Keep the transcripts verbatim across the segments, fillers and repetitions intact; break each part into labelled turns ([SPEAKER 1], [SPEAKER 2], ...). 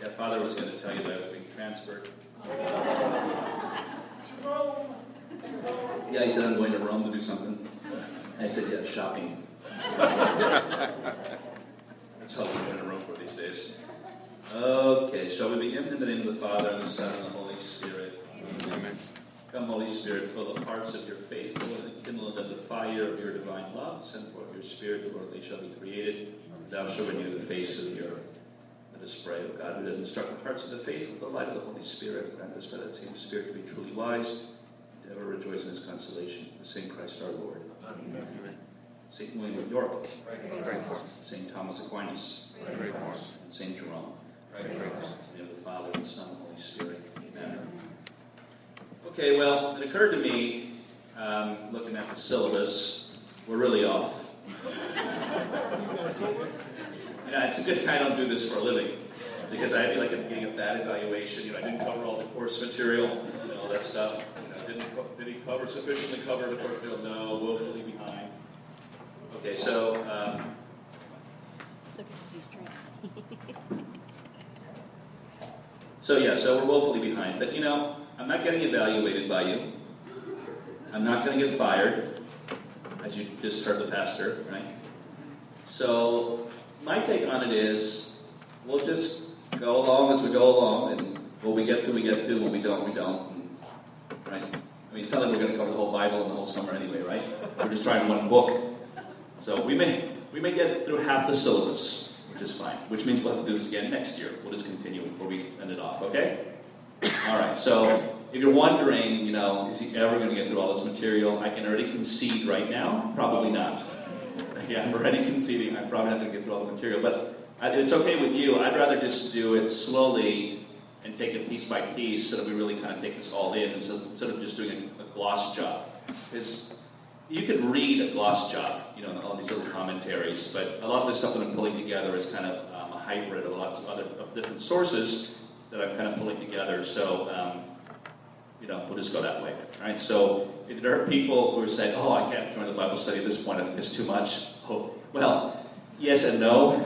[SPEAKER 1] Yeah, Father was going to tell you that I was being transferred. Yeah, he said I'm going to Rome to do something. I said, yeah, shopping. That's all we're going to Rome for these days. Okay, shall we begin in the name of the Father, and the Son, and the Holy Spirit? Amen. Come, Holy Spirit, fill the hearts of your faithful, and kindle them the fire of your divine love. Send forth your Spirit, the Lord, they shall be created. Thou shalt renew the face of the earth. Let us pray, O God, who does instruct the hearts of the faithful with the light of the Holy Spirit. Grant us by that same Spirit to be truly wise, and ever rejoice in his consolation. The same Christ our Lord. Amen. Saint William of York. Pray for us. Saint Thomas Aquinas. Pray for us. And Saint Jerome. Pray for us. In the name of the Father, and the Son, and the Holy Spirit. Amen. Okay, well, it occurred to me, um, looking at the syllabus, we're really off. Yeah, it's a good thing I don't do this for a living, because I feel like I'm getting a bad evaluation. You know, I didn't cover all the course material, and all that stuff. You know, didn't did he cover sufficiently cover the course material? No, woefully behind. Okay, so um,
[SPEAKER 2] look at these drinks.
[SPEAKER 1] so yeah, so we're woefully behind. But you know, I'm not getting evaluated by you. I'm not going to get fired, as you just heard the pastor, right? So my take on it is, we'll just go along as we go along, and what we get to, we get to. When we don't, we don't. And, right? I mean, it's not like we're going to cover the whole Bible in the whole summer anyway, right? We're just trying one book. So we may we may get through half the syllabus, which is fine. Which means we'll have to do this again next year. We'll just continue before we end it off, okay? All right. So if you're wondering, you know, is he ever going to get through all this material? I can already concede right now, probably not. Yeah, I'm already conceding. I'm probably not going to get through all the material, but it's okay with you. I'd rather just do it slowly and take it piece by piece so that we really kind of take this all in, instead of just doing a, a gloss job. Because you could read a gloss job, you know, all these little commentaries, but a lot of this stuff that I'm pulling together is kind of um, a hybrid of lots of other of different sources that I'm kind of pulling together. So, um, you know, we'll just go that way, right? So if there are people who are saying, oh, I can't join the Bible study at this point, I think it's too much. Oh, well, yes and no.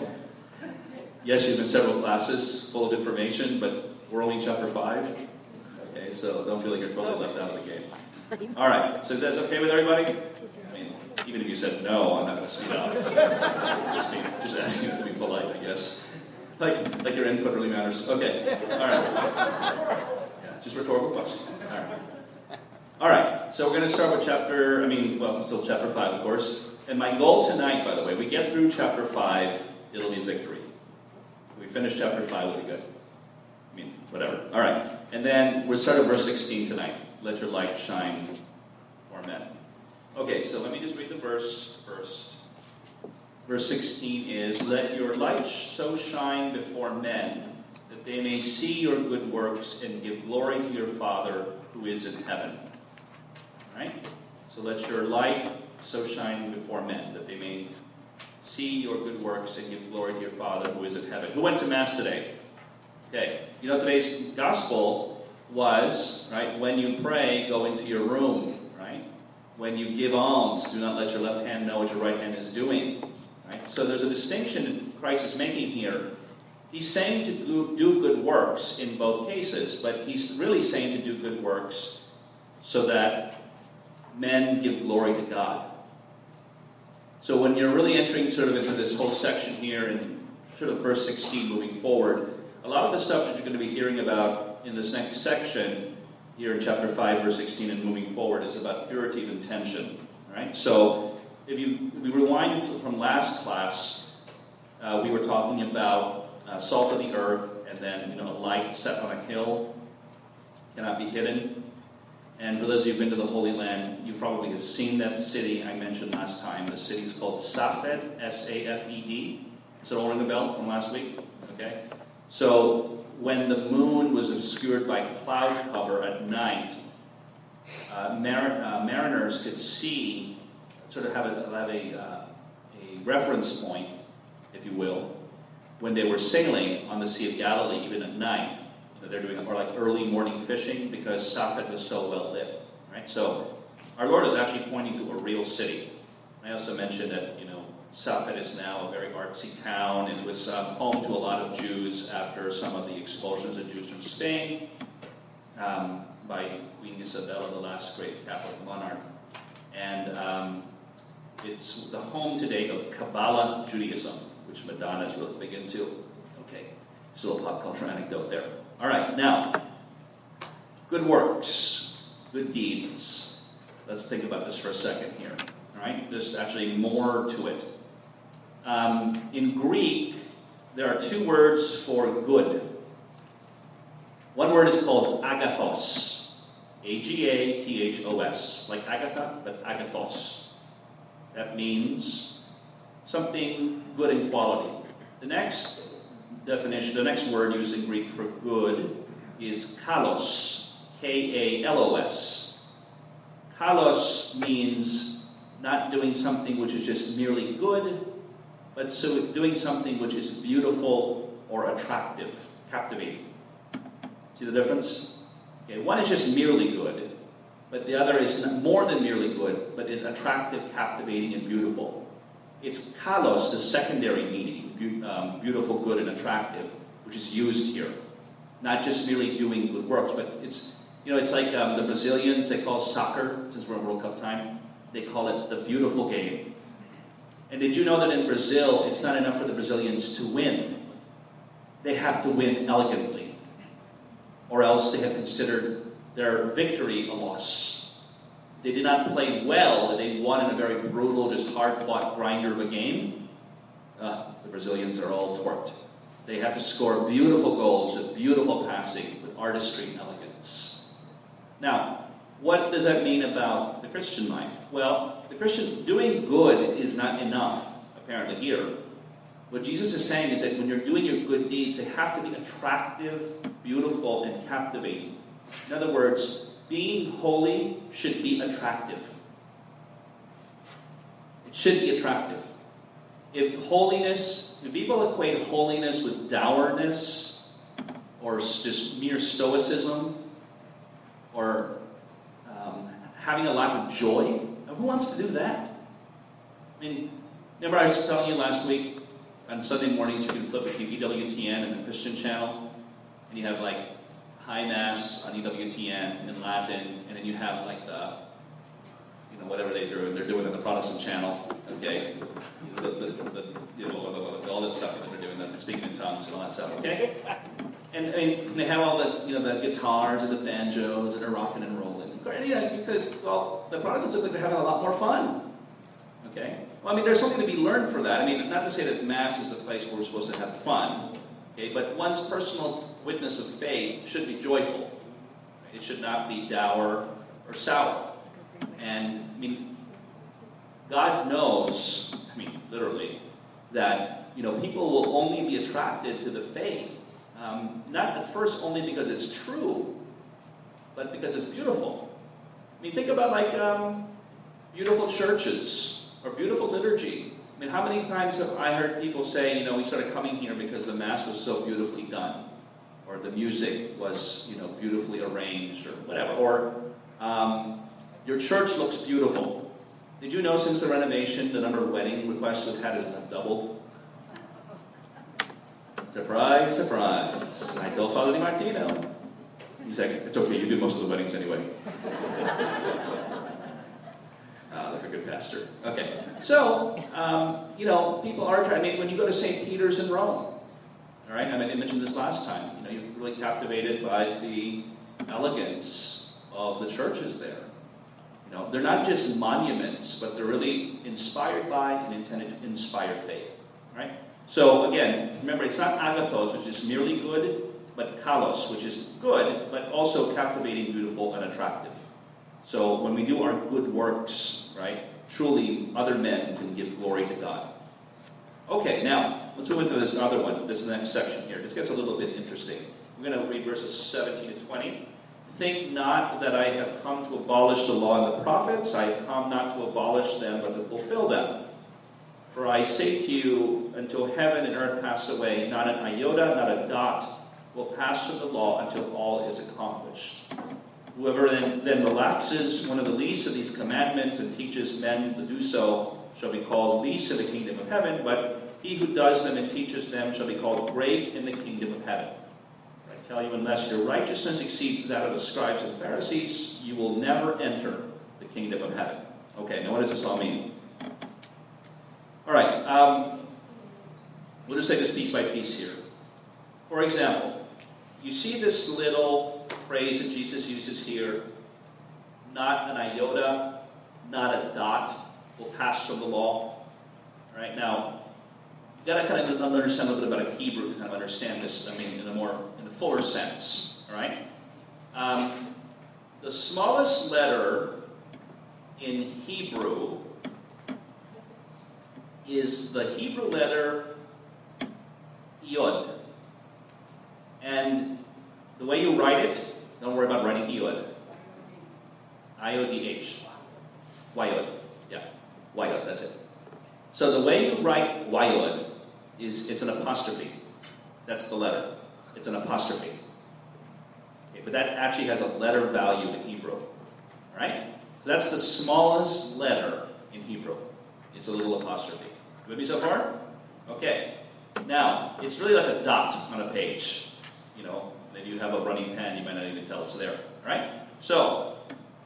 [SPEAKER 1] Yes, you've been several classes full of information, but we're only in chapter five. Okay, so don't feel like you're totally left out of the game. All right, so that's okay with everybody? I mean, even if you said no, I'm not going to speed up. So just, be, just asking you to be polite, I guess. Like, like your input really matters. Okay, all right. Yeah, just rhetorical question. All right. All right, so we're going to start with chapter, I mean, well, still chapter five, of course. And my goal tonight, by the way, we get through chapter five, it'll be victory. If we finish chapter five, it'll be good. I mean, whatever. All right, and then we'll start at verse sixteen tonight. Let your light shine for men. Okay, so let me just read the verse first. Verse sixteen is, let your light so shine before men that they may see your good works and give glory to your Father who is in heaven. All right? So let your light so shine before men that they may see your good works and give glory to your Father who is in heaven. Who went to Mass today? Okay, you know today's gospel was, right, when you pray, go into your room, right? When you give alms, do not let your left hand know what your right hand is doing, right? So there's a distinction Christ is making here. He's saying to do, do good works in both cases, but he's really saying to do good works so that men give glory to God. So when you're really entering sort of into this whole section here in sort of verse sixteen moving forward, a lot of the stuff that you're going to be hearing about in this next section here in chapter five, verse sixteen and moving forward is about purity of intention. Right? So if you if we rewind to, from last class, uh, we were talking about uh, salt of the earth, and then, you know, a light set on a hill cannot be hidden. And for those of you who've been to the Holy Land, you probably have seen that city I mentioned last time. The city is called Safed, S A F E D. Does it all ring a bell from last week? Okay. So when the moon was obscured by cloud cover at night, uh, mar- uh, mariners could see, sort of have a, have a, uh, a reference point, if you will, when they were sailing on the Sea of Galilee, even at night. You know, they're doing, or like early morning fishing, because Safed was so well lit. Right? So our Lord is actually pointing to a real city. I also mentioned that, you know, Safed is now a very artsy town, and it was um, home to a lot of Jews after some of the expulsions of Jews from Spain um, by Queen Isabella, the last great Catholic monarch. And um, it's the home today of Kabbalah Judaism, which Madonna is really big into. Okay, just a little pop culture anecdote there. All right, now, good works, good deeds. Let's think about this for a second here. All right, there's actually more to it. Um, in Greek, there are two words for good. One word is called agathos, A G A T H O S, like Agatha, but agathos. That means something good in quality. The next definition, the next word used in Greek for good is kalos, K A L O S. Kalos means not doing something which is just merely good, but so doing something which is beautiful or attractive, captivating. See the difference? Okay, one is just merely good, but the other is more than merely good, but is attractive, captivating, and beautiful. It's kalos, the secondary meaning, be- um, beautiful, good, and attractive, which is used here. Not just merely doing good works, but it's, you know, it's like um, the Brazilians, they call soccer, since we're in World Cup time, they call it the beautiful game. And did you know that in Brazil, it's not enough for the Brazilians to win. They have to win elegantly, or else they have considered their victory a loss. They did not play well, they won in a very brutal, just hard-fought grinder of a game. Uh, the Brazilians are all torqued. They have to score beautiful goals with beautiful passing, with artistry and elegance. Now, what does that mean about the Christian life? Well, the Christian, doing good is not enough, apparently here. What Jesus is saying is that when you're doing your good deeds, they have to be attractive, beautiful, and captivating. In other words, being holy should be attractive. It should be attractive. If holiness, if people equate holiness with dourness, or just mere stoicism, or um, having a lack of joy, who wants to do that? I mean, remember I was telling you last week, on Sunday mornings you can flip it to E W T N and the Christian channel, and you have like High Mass on E W T N in Latin, and then you have like the, you know, whatever they do, they're doing on the Protestant channel, okay? The, the, the, you know, all that stuff that they're doing, the speaking in tongues and all that stuff, okay? And I mean, they have all the, you know, the guitars and the banjos, and they're rocking and rolling. And, you know, you could, well, the Protestants look like they're having a lot more fun, okay? Well, I mean, there's something to be learned for that. I mean, not to say that Mass is the place where we're supposed to have fun, okay? But one's personal witness of faith should be joyful. It should not be dour or sour. And, I mean, God knows, I mean, literally, that, you know, people will only be attracted to the faith, um, not at first only because it's true, but because it's beautiful. I mean, think about, like, um, beautiful churches or beautiful liturgy. I mean, how many times have I heard people say, you know, we started coming here because the Mass was so beautifully done, or the music was, you know, beautifully arranged, or whatever, or um, your church looks beautiful. Did you know since the renovation, the number of wedding requests we've had has doubled? Surprise, surprise. I told Father DiMartino. He's like, it's okay, you do most of the weddings anyway. Ah, like a good pastor. Okay, so, um, you know, people are trying, I mean, when you go to Saint Peter's in Rome, all right, I mean, I mentioned this last time, you know, you're really captivated by the elegance of the churches there. You know, they're not just monuments, but they're really inspired by and intended to inspire faith, right? So, again, remember, it's not agathos, which is merely good, but kalos, which is good, but also captivating, beautiful, and attractive. So when we do our good works, right, truly other men can give glory to God. Okay, now, let's move into this other one, this next section here. This gets a little bit interesting. We're going to read verses seventeen to twenty. Think not that I have come to abolish the law and the prophets. I have come not to abolish them, but to fulfill them. For I say to you, until heaven and earth pass away, not an iota, not a dot, will pass from the law until all is accomplished. Whoever then, then relaxes one of the least of these commandments and teaches men to do so shall be called least in the kingdom of heaven, but he who does them and teaches them shall be called great in the kingdom of heaven. I tell you, unless your righteousness exceeds that of the scribes and Pharisees, you will never enter the kingdom of heaven. Okay, now what does this all mean? All right, um, we'll just take this piece by piece here. For example, you see this little phrase that Jesus uses here, not an iota, not a dot, will pass from the law. All right, now, you've got to kind of understand a little bit about Hebrew to kind of understand this, I mean, in a more, in a fuller sense. All right? Um, the smallest letter in Hebrew is the Hebrew letter Yod. And the way you write it, don't worry about writing Yod. I O D H. Yod. Yeah. Yod, that's it. So the way you write Yod is it's an apostrophe. That's the letter. It's an apostrophe. Okay, but that actually has a letter value in Hebrew. All right? So that's the smallest letter in Hebrew. It's a little apostrophe. You with me so far? Okay. Now, it's really like a dot on a page. You know, maybe you have a running pen, you might not even tell it's there. All right? So,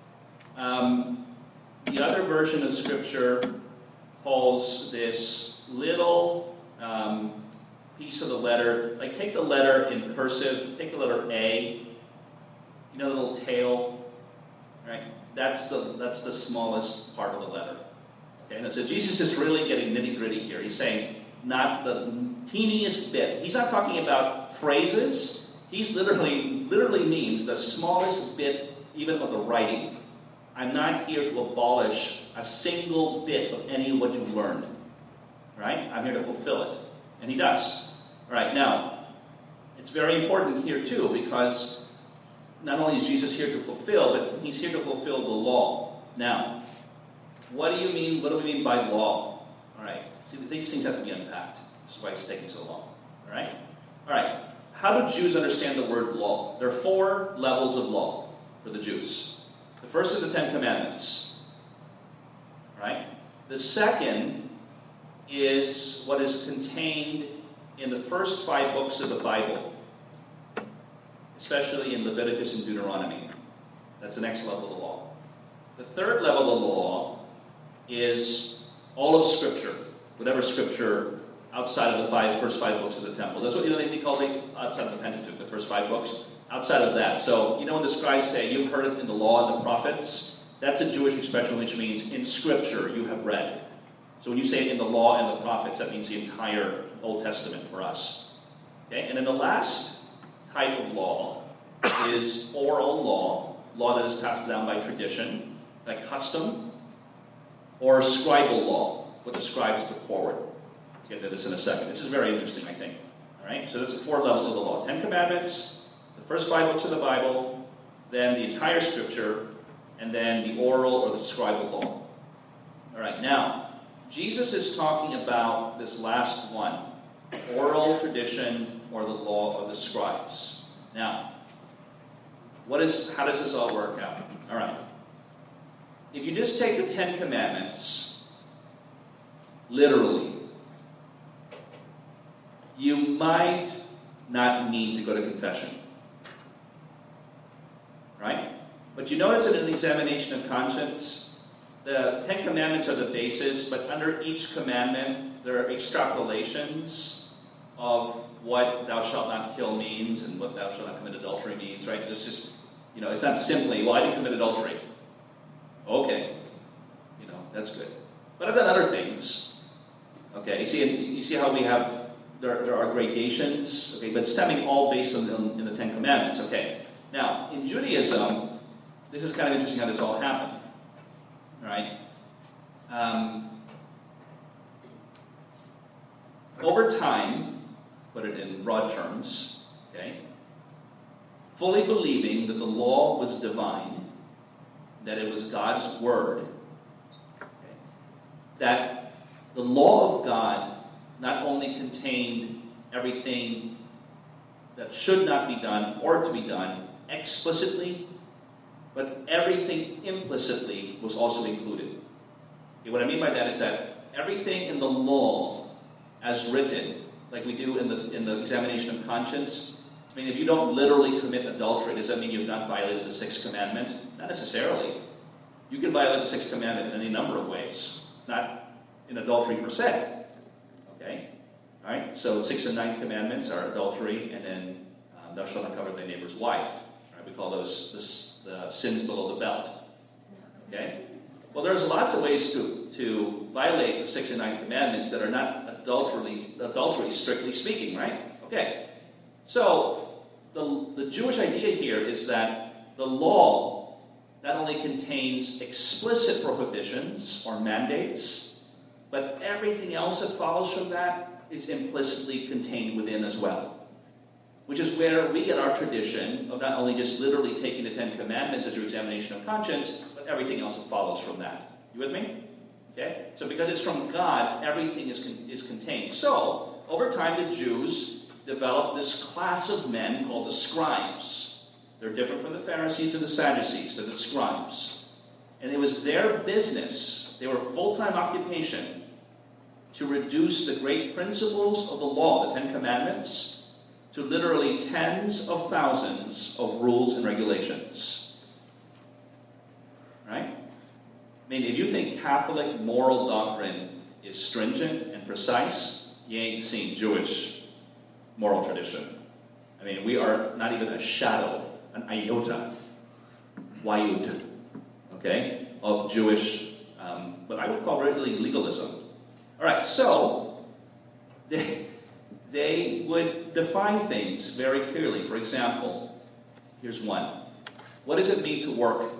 [SPEAKER 1] um, the other version of Scripture calls this little um, piece of the letter, like take the letter in cursive, take the letter A, you know the little tail, right? That's the that's the smallest part of the letter. Okay, and so Jesus is really getting nitty-gritty here. He's saying not the teeniest bit. He's not talking about phrases. He's literally literally means the smallest bit, even of the writing. I'm not here to abolish a single bit of any of what you've learned. Right? I'm here to fulfill it. And he does. All right, now, it's very important here too, because not only is Jesus here to fulfill, but he's here to fulfill the law. Now, what do you mean, what do we mean by law? All right, see, these things have to be unpacked. This is why it's taking so long. All right? All right, how do Jews understand the word law? There are four levels of law for the Jews. The first is the Ten Commandments. All right? The second is what is contained in the first five books of the Bible, especially in Leviticus and Deuteronomy. That's the next level of the law. The third level of the law is all of Scripture, whatever Scripture outside of the five, first five books of the temple. That's what you know they call it outside of the Pentateuch, the first five books. Outside of that. So, you know when the scribes say, you've heard it in the law and the prophets, that's a Jewish expression which means in Scripture you have read. So when you say it in the law and the prophets, that means the entire Old Testament for us. Okay? And then the last type of law is oral law, law that is passed down by tradition, like custom, or scribal law, what the scribes put forward. We'll get into this in a second. This is very interesting, I think. All right? So that's the four levels of the law. Ten Commandments, the first five books of the Bible, then the entire Scripture, and then the oral or the scribal law. All right, now, Jesus is talking about this last one, oral tradition or the law of the scribes. Now, what is? How does this all work out? All right. If you just take the Ten Commandments literally, you might not need to go to confession. Right? But you notice that in the examination of conscience, the Ten Commandments are the basis, but under each commandment, there are extrapolations of what thou shalt not kill means and what thou shalt not commit adultery means, right? It's just, you know, it's not simply, well, I didn't commit adultery. Okay. You know, that's good. But I've done other things. Okay, you see, you see how we have, there, there are gradations, okay, but stemming all based on the, in the Ten Commandments, okay. Now, in Judaism, this is kind of interesting how this all happened. All right? Um, over time, put it in broad terms, okay, fully believing that the law was divine, that it was God's word, okay, that the law of God not only contained everything that should not be done or to be done explicitly, but everything implicitly was also included. Okay, what I mean by that is that everything in the law as written, like we do in the in the examination of conscience. I mean, if you don't literally commit adultery, does that mean you've not violated the sixth commandment? Not necessarily. You can violate the sixth commandment in any number of ways, not in adultery per se. Okay? All right? So sixth and ninth commandments are adultery, and then um, thou shalt not covet thy neighbor's wife. Right? We call those this, the sins below the belt. Okay? Well, there's lots of ways to, to violate the sixth and ninth commandments that are not adultery, adultery strictly speaking, right? Okay. So, the, the Jewish idea here is that the law not only contains explicit prohibitions or mandates, but everything else that follows from that is implicitly contained within as well. Which is where we get our tradition of not only just literally taking the Ten Commandments as your examination of conscience, but everything else that follows from that. You with me? Okay? So because it's from God, everything is, con- is contained. So, over time, the Jews developed this class of men called the scribes. They're different from the Pharisees and the Sadducees. They're the scribes. And it was their business, they were a full-time occupation, to reduce the great principles of the law, the Ten Commandments, to literally tens of thousands of rules and regulations. Right? I mean, if you think Catholic moral doctrine is stringent and precise, you ain't seen Jewish moral tradition. I mean, we are not even a shadow, an iota, wayud, okay, of Jewish, um, what I would call really legalism. All right, so they, they would define things very clearly. For example, here's one. What does it mean to work?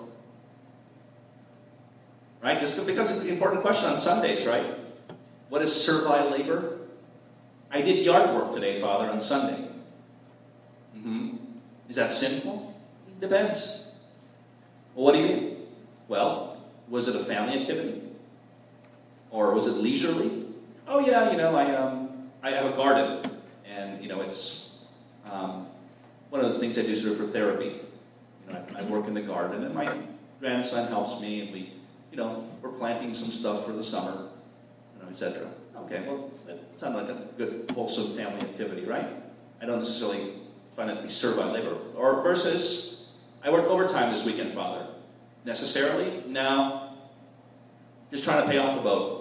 [SPEAKER 1] Right? This becomes an important question on Sundays, right? What is servile labor? I did yard work today, Father, on Sunday. Mm-hmm. Is that sinful? Depends. Well, what do you mean? Well, was it a family activity? Or was it leisurely? Oh yeah, you know, I um, I have a garden, and you know, it's um, one of the things I do sort of for therapy. You know, I, I work in the garden, and my grandson helps me, and we, you know, we're planting some stuff for the summer, you know, et cetera. Okay, well, that sounds like a good, wholesome family activity, right? I don't necessarily find it to be servile labor. Or versus, I worked overtime this weekend, Father. Necessarily? No. Just trying to pay off the boat.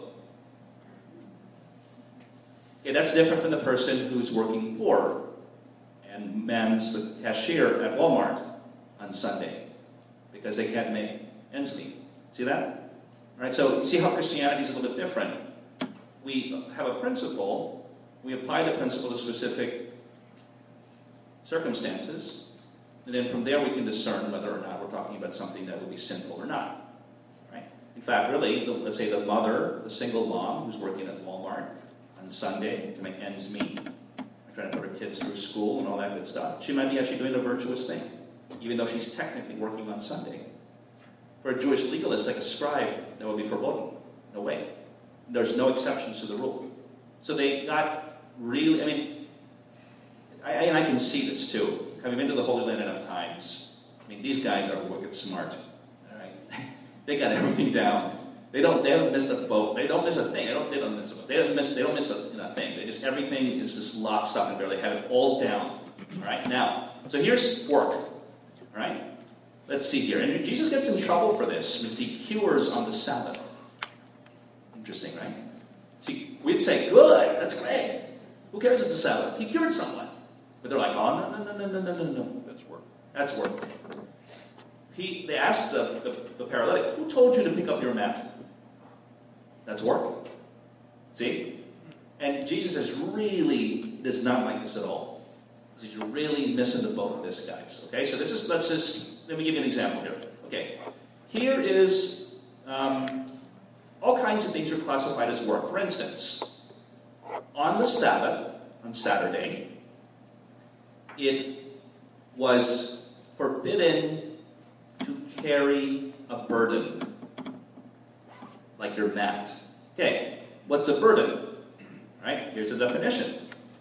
[SPEAKER 1] Okay, that's different from the person who's working poor and mans the cashier at Walmart on Sunday because they can't make ends meet. See that? All right, so see how Christianity is a little bit different. We have a principle, we apply the principle to specific circumstances, and then from there we can discern whether or not we're talking about something that would be sinful or not. Right? In fact, really, the, let's say the mother, the single mom who's working at Walmart on Sunday to make ends meet, trying to put her kids through school and all that good stuff, she might be actually doing a virtuous thing, even though she's technically working on Sunday. For a Jewish legalist like a scribe, that would be forbidden. No way. There's no exceptions to the rule. So they got really, I mean, I, and I can see this too. Having been to the Holy Land enough times, I mean, these guys are wicked smart. All right, they got everything down. They don't, they don't miss a boat. They don't miss a thing. They don't, they don't miss. A, they don't miss. They don't miss a, you know, thing. They just everything is just locked, stock, and barrel. They have it all down. All right. Now, so here's work. All right. Let's see here. And Jesus gets in trouble for this because he cures on the Sabbath. Interesting, right? See, we'd say, good, that's great. Who cares it's the Sabbath? He cured someone. But they're like, oh, no, no, no, no, no, no, no. That's work. That's work. He, they asked the, the, the paralytic, who told you to pick up your mat? That's work. See? And Jesus is really, does not like this at all. Because he's really missing the boat of this, guys. Okay, so this is, let's just, let me give you an example here. Okay, here is, um, all kinds of things are classified as work. For instance, on the Sabbath, on Saturday, it was forbidden to carry a burden, like your mat. Okay, what's a burden? All right, here's the definition.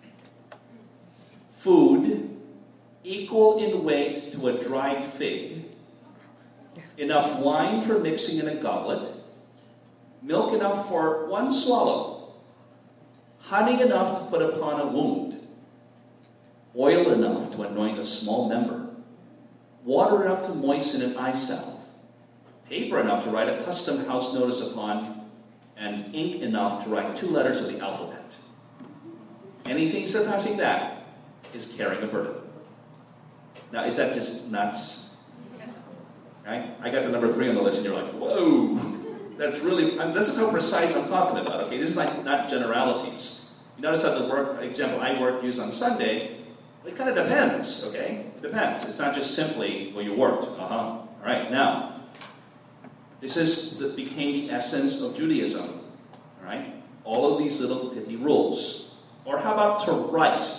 [SPEAKER 1] Food equal in weight to a dried fig, enough wine for mixing in a goblet, milk enough for one swallow, honey enough to put upon a wound, oil enough to anoint a small member, water enough to moisten an eye salve, paper enough to write a custom house notice upon, and ink enough to write two letters of the alphabet. Anything surpassing that is carrying a burden. Now, is that just nuts? Right? I got to number three on the list, and you're like, whoa, that's really, I'm, this is how precise I'm talking about, okay? This is like not generalities. You notice how the work, example I work used on Sunday, it kind of depends, okay? It depends. It's not just simply, well, you worked. Uh-huh. All right, now, this is that became the essence of Judaism, all right? All of these little pithy rules. Or how about to write?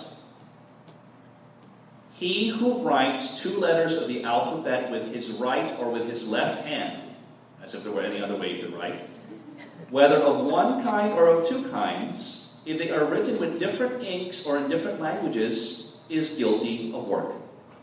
[SPEAKER 1] He who writes two letters of the alphabet with his right or with his left hand, as if there were any other way you could write, whether of one kind or of two kinds, if they are written with different inks or in different languages, is guilty of work.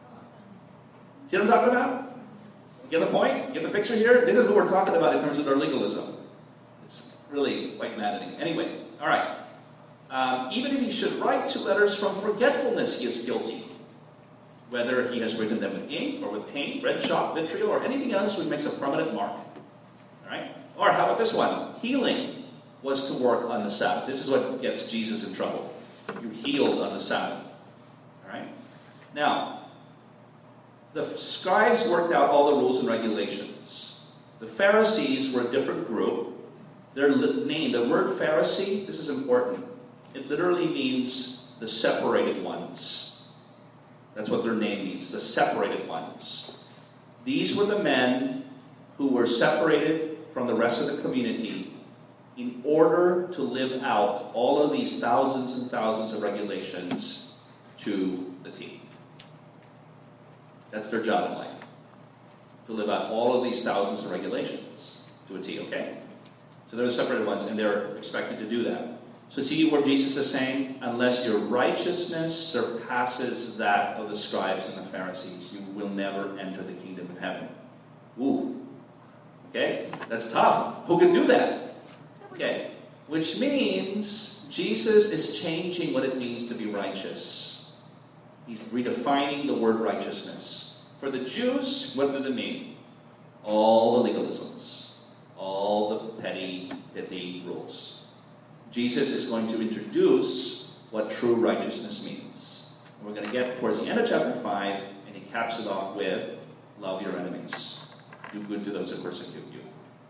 [SPEAKER 1] See what I'm talking about? Get the point? Get the picture here? This is what we're talking about in terms of our legalism. It's really quite maddening. Anyway, all right. Um, even if he should write two letters from forgetfulness, he is guilty. Whether he has written them with ink or with paint, red chalk, vitriol, or anything else which makes a permanent mark. All right? Or how about this one? Healing was to work on the Sabbath. This is what gets Jesus in trouble. You healed on the Sabbath. All right? Now, the scribes worked out all the rules and regulations. The Pharisees were a different group. Their name, the word Pharisee, this is important. It literally means the separated ones. That's what their name means, the separated ones. These were the men who were separated from the rest of the community in order to live out all of these thousands and thousands of regulations to the T. That's their job in life. To live out all of these thousands of regulations to a T, okay? So they're the separated ones, and they're expected to do that. So see what Jesus is saying? Unless your righteousness surpasses that of the scribes and the Pharisees, you will never enter the kingdom of heaven. Ooh. Okay? That's tough. Who can do that? Okay. Which means Jesus is changing what it means to be righteous. He's redefining the word righteousness. For the Jews, what did it mean? All the legalisms. All the petty, pithy rules. Jesus is going to introduce what true righteousness means. And we're going to get towards the end of chapter five, and he caps it off with, love your enemies. Do good to those who persecute you.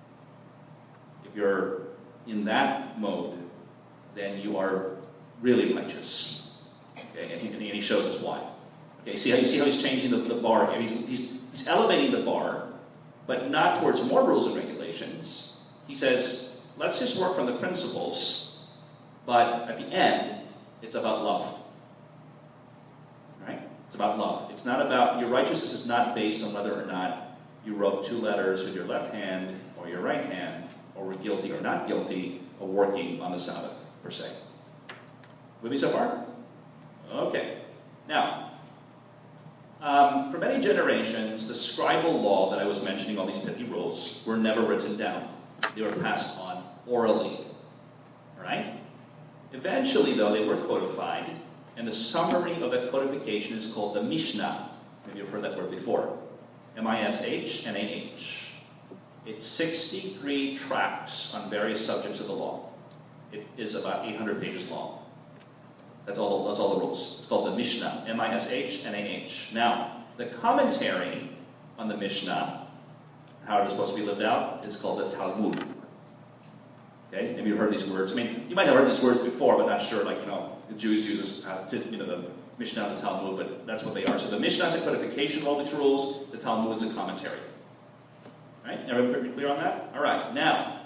[SPEAKER 1] If you're in that mode, then you are really righteous. Okay, and he, and he shows us why. Okay, see how you see how he's changing the, the bar here? He's, he's, he's elevating the bar, but not towards more rules and regulations. He says, let's just work from the principles. But at the end, it's about love. Right? It's about love. It's not about, your righteousness is not based on whether or not you wrote two letters with your left hand or your right hand, or were guilty or not guilty of working on the Sabbath, per se. With me so far? Okay. Now, um, for many generations, the scribal law that I was mentioning, all these pithy rules, were never written down. They were passed on orally. All right? Eventually, though, they were codified, and the summary of that codification is called the Mishnah. Maybe you've heard that word before. M I S H N A H. It's sixty-three tracts on various subjects of the law. It is about eight hundred pages long. That's all, that's all the rules. It's called the Mishnah. M I S H N A H. Now, the commentary on the Mishnah, how it is supposed to be lived out, is called the Talmud. Okay, maybe you've heard these words. I mean, you might have heard these words before, but not sure. Like, you know, the Jews use this, uh, you know, the Mishnah and the Talmud, but that's what they are. So the Mishnah is a codification of all these rules. The Talmud is a commentary. All right, everyone pretty clear on that? All right, now,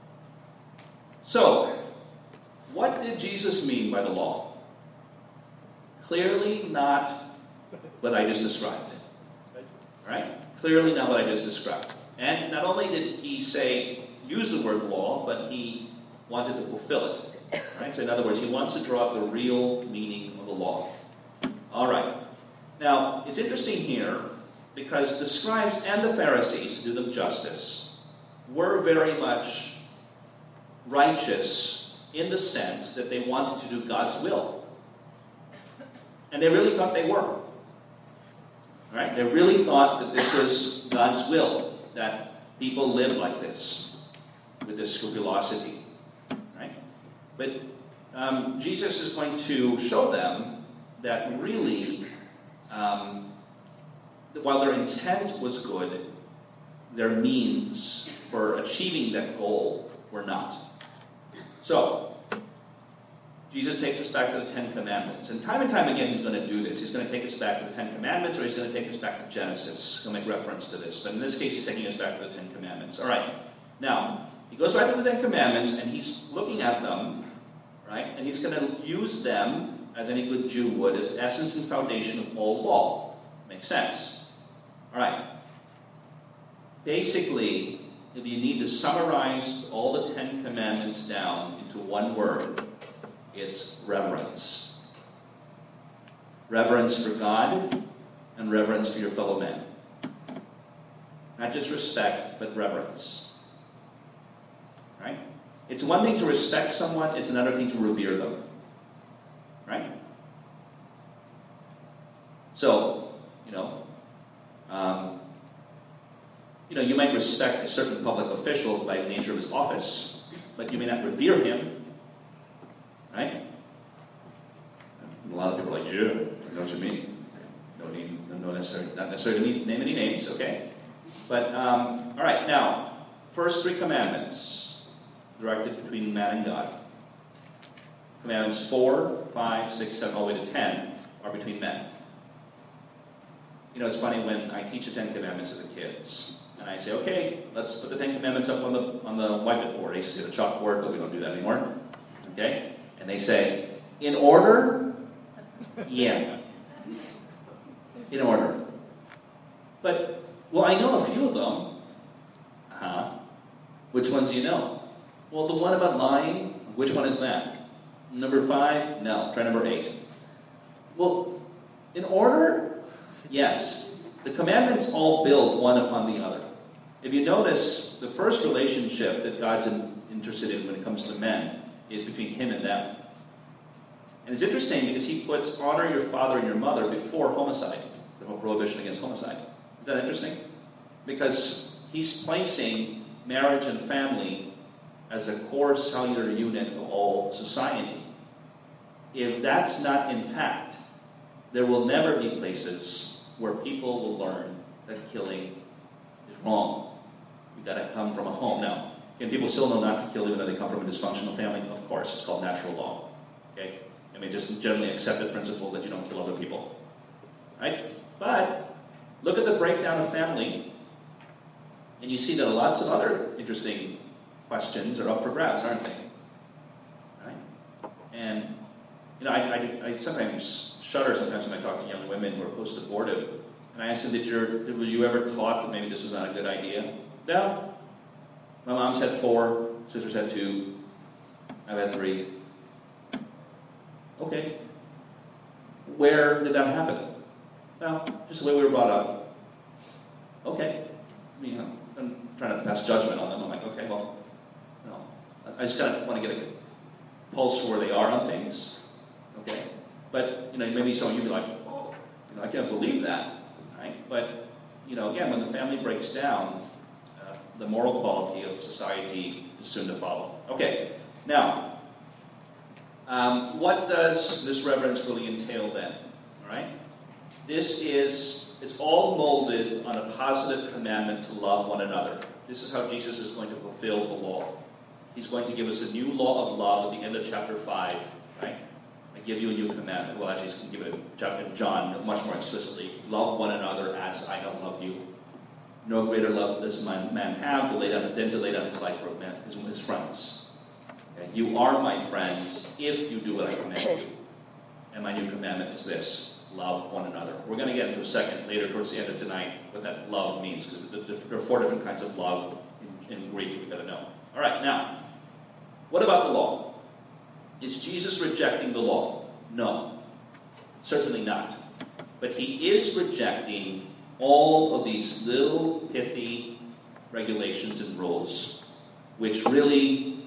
[SPEAKER 1] so what did Jesus mean by the law? Clearly not what I just described. All right, clearly not what I just described. And not only did he say, use the word law, but he wanted to fulfill it. Right? So in other words, he wants to draw up the real meaning of the law. All right. Now, it's interesting here because the scribes and the Pharisees, to do them justice, were very much righteous in the sense that they wanted to do God's will. And they really thought they were. Right? They really thought that this was God's will, that people live like this, with this scrupulosity. Right? But um, Jesus is going to show them that really, um, while their intent was good, their means for achieving that goal were not. So, Jesus takes us back to the Ten Commandments. And time and time again, he's going to do this. He's going to take us back to the Ten Commandments, or he's going to take us back to Genesis. He'll make reference to this. But in this case, he's taking us back to the Ten Commandments. All right. Now, he goes back to the Ten Commandments, and he's looking at them, right? And he's going to use them, as any good Jew would, as the essence and foundation of all law. Makes sense. All right. Basically, if you need to summarize all the Ten Commandments down into one word, it's reverence. Reverence for God and reverence for your fellow man. Not just respect, but reverence. Right? It's one thing to respect someone, it's another thing to revere them. Right? So, you know, um, you know, you might respect a certain public official by the nature of his office, but you may not revere him. Right? And a lot of people are like, yeah, I know what you mean. No need, no necessarily, not necessarily need, name any names, okay? But, um, all right, now, first three commandments directed between man and God. Commandments four, five, six, seven, all the way to ten are between men. You know, it's funny when I teach the Ten Commandments to the kids, and I say, okay, let's put the Ten Commandments up on the on the whiteboard. I used to say the chalkboard, but we don't do that anymore. Okay? And they say, in order? Yeah. In order. But, well, I know a few of them. Uh-huh. Which ones do you know? Well, the one about lying, which one is that? Number five? No. Try number eight. Well, in order? Yes. The commandments all build one upon the other. If you notice, the first relationship that God's in, interested in when it comes to men is between him and them. And it's interesting because he puts honor your father and your mother before homicide, the whole prohibition against homicide. Is that interesting? Because he's placing marriage and family as a core cellular unit of all society. If that's not intact, there will never be places where people will learn that killing is wrong. You've got to come from a home. Now, can people still know not to kill even though they come from a dysfunctional family? Of course, it's called natural law. Okay? I mean, just generally accepted principle that you don't kill other people. Right? But, look at the breakdown of family, and you see that lots of other interesting questions are up for grabs, aren't they? Right? And, you know, I, I, I sometimes shudder sometimes when I talk to young women who are post-abortive, and I ask them, did, your, did, were you ever taught that maybe this was not a good idea? No. My mom's had four, sisters had two, I've had three. Okay. Where did that happen? Well, just the way we were brought up. Okay. I mean, I'm, I'm trying not to pass judgment on them. I'm like, okay, well, you know, I just kind of want to get a pulse for where they are on things. Okay. But, you know, maybe some of you be like, oh, you know, I can't believe that. Right? But, you know, again, when the family breaks down, the moral quality of society is soon to follow. Okay, now, um, what does this reverence really entail then? All right? This is, it's all molded on a positive commandment to love one another. This is how Jesus is going to fulfill the law. He's going to give us a new law of love at the end of chapter five, right? I give you a new commandment. Well, actually, he's going to give it in chapter John much more explicitly. Love one another as I have loved you. No greater love does man, man have to lay down, than to lay down his life for man, his, his friends. Okay? You are my friends if you do what I command you. And my new commandment is this: love one another. We're going to get into a second later towards the end of tonight what that love means, because there are four different kinds of love in, in Greek we've got to know. All right, now, what about the law? Is Jesus rejecting the law? No, certainly not. But he is rejecting all of these little pithy regulations and rules, which really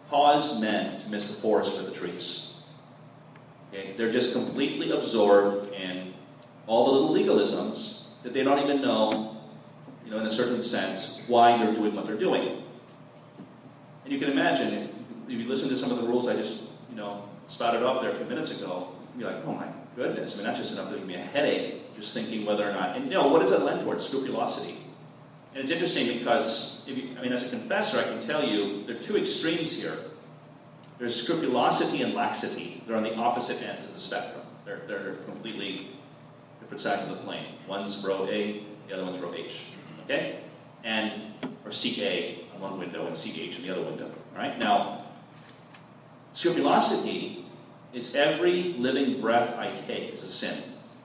[SPEAKER 1] cause men to miss the forest for the trees. Okay? They're just completely absorbed in all the little legalisms that they don't even know, you know, in a certain sense, why they're doing what they're doing. And you can imagine, if, if you listen to some of the rules I just, you know, spouted off there a few minutes ago, you're like, oh my goodness, I mean, that's just enough to give me a headache, just thinking whether or not, and you know, what does that lend towards? Scrupulosity. And it's interesting because, if you, I mean, as a confessor, I can tell you, there are two extremes here. There's scrupulosity and laxity. They're on the opposite ends of the spectrum. They're, they're completely different sides of the plane. One's row A, the other one's row H. Okay? And, or seek A on one window and seek H in the other window. All right? Now, scrupulosity is every living breath I take is a sin.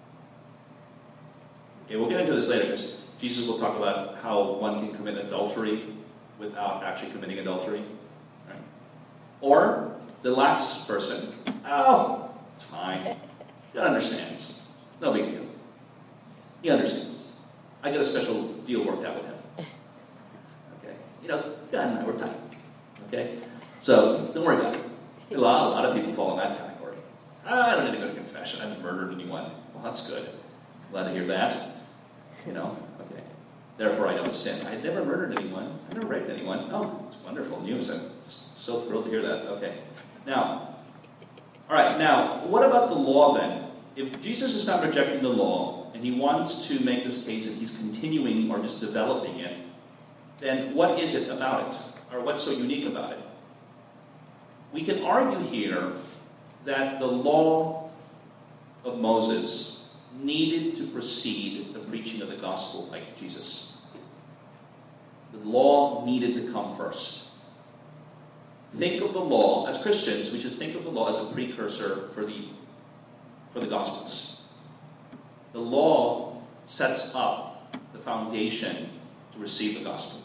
[SPEAKER 1] Okay, we'll get into this later because Jesus will talk about how one can commit adultery without actually committing adultery. Right? Or the lax person, oh, it's fine. He understands. No big deal. He understands. I get a special deal worked out with him. Okay? You know, God and I were tight. Okay? So, don't worry about it. A lot, a lot of people fall in that category. I don't need to go to confession. I haven't murdered anyone. Well, that's good. Glad to hear that. You know, okay. Therefore, I don't sin. I never murdered anyone. I never raped anyone. Oh, it's wonderful news. I'm so thrilled to hear that. Okay. Now, all right. Now, what about the law then? If Jesus is not rejecting the law, and he wants to make this case that he's continuing or just developing it, then what is it about it? Or what's so unique about it? We can argue here that the law of Moses needed to precede the preaching of the gospel like Jesus. The law needed to come first. Think of the law, as Christians, we should think of the law as a precursor for the, for the Gospels. The law sets up the foundation to receive the gospel.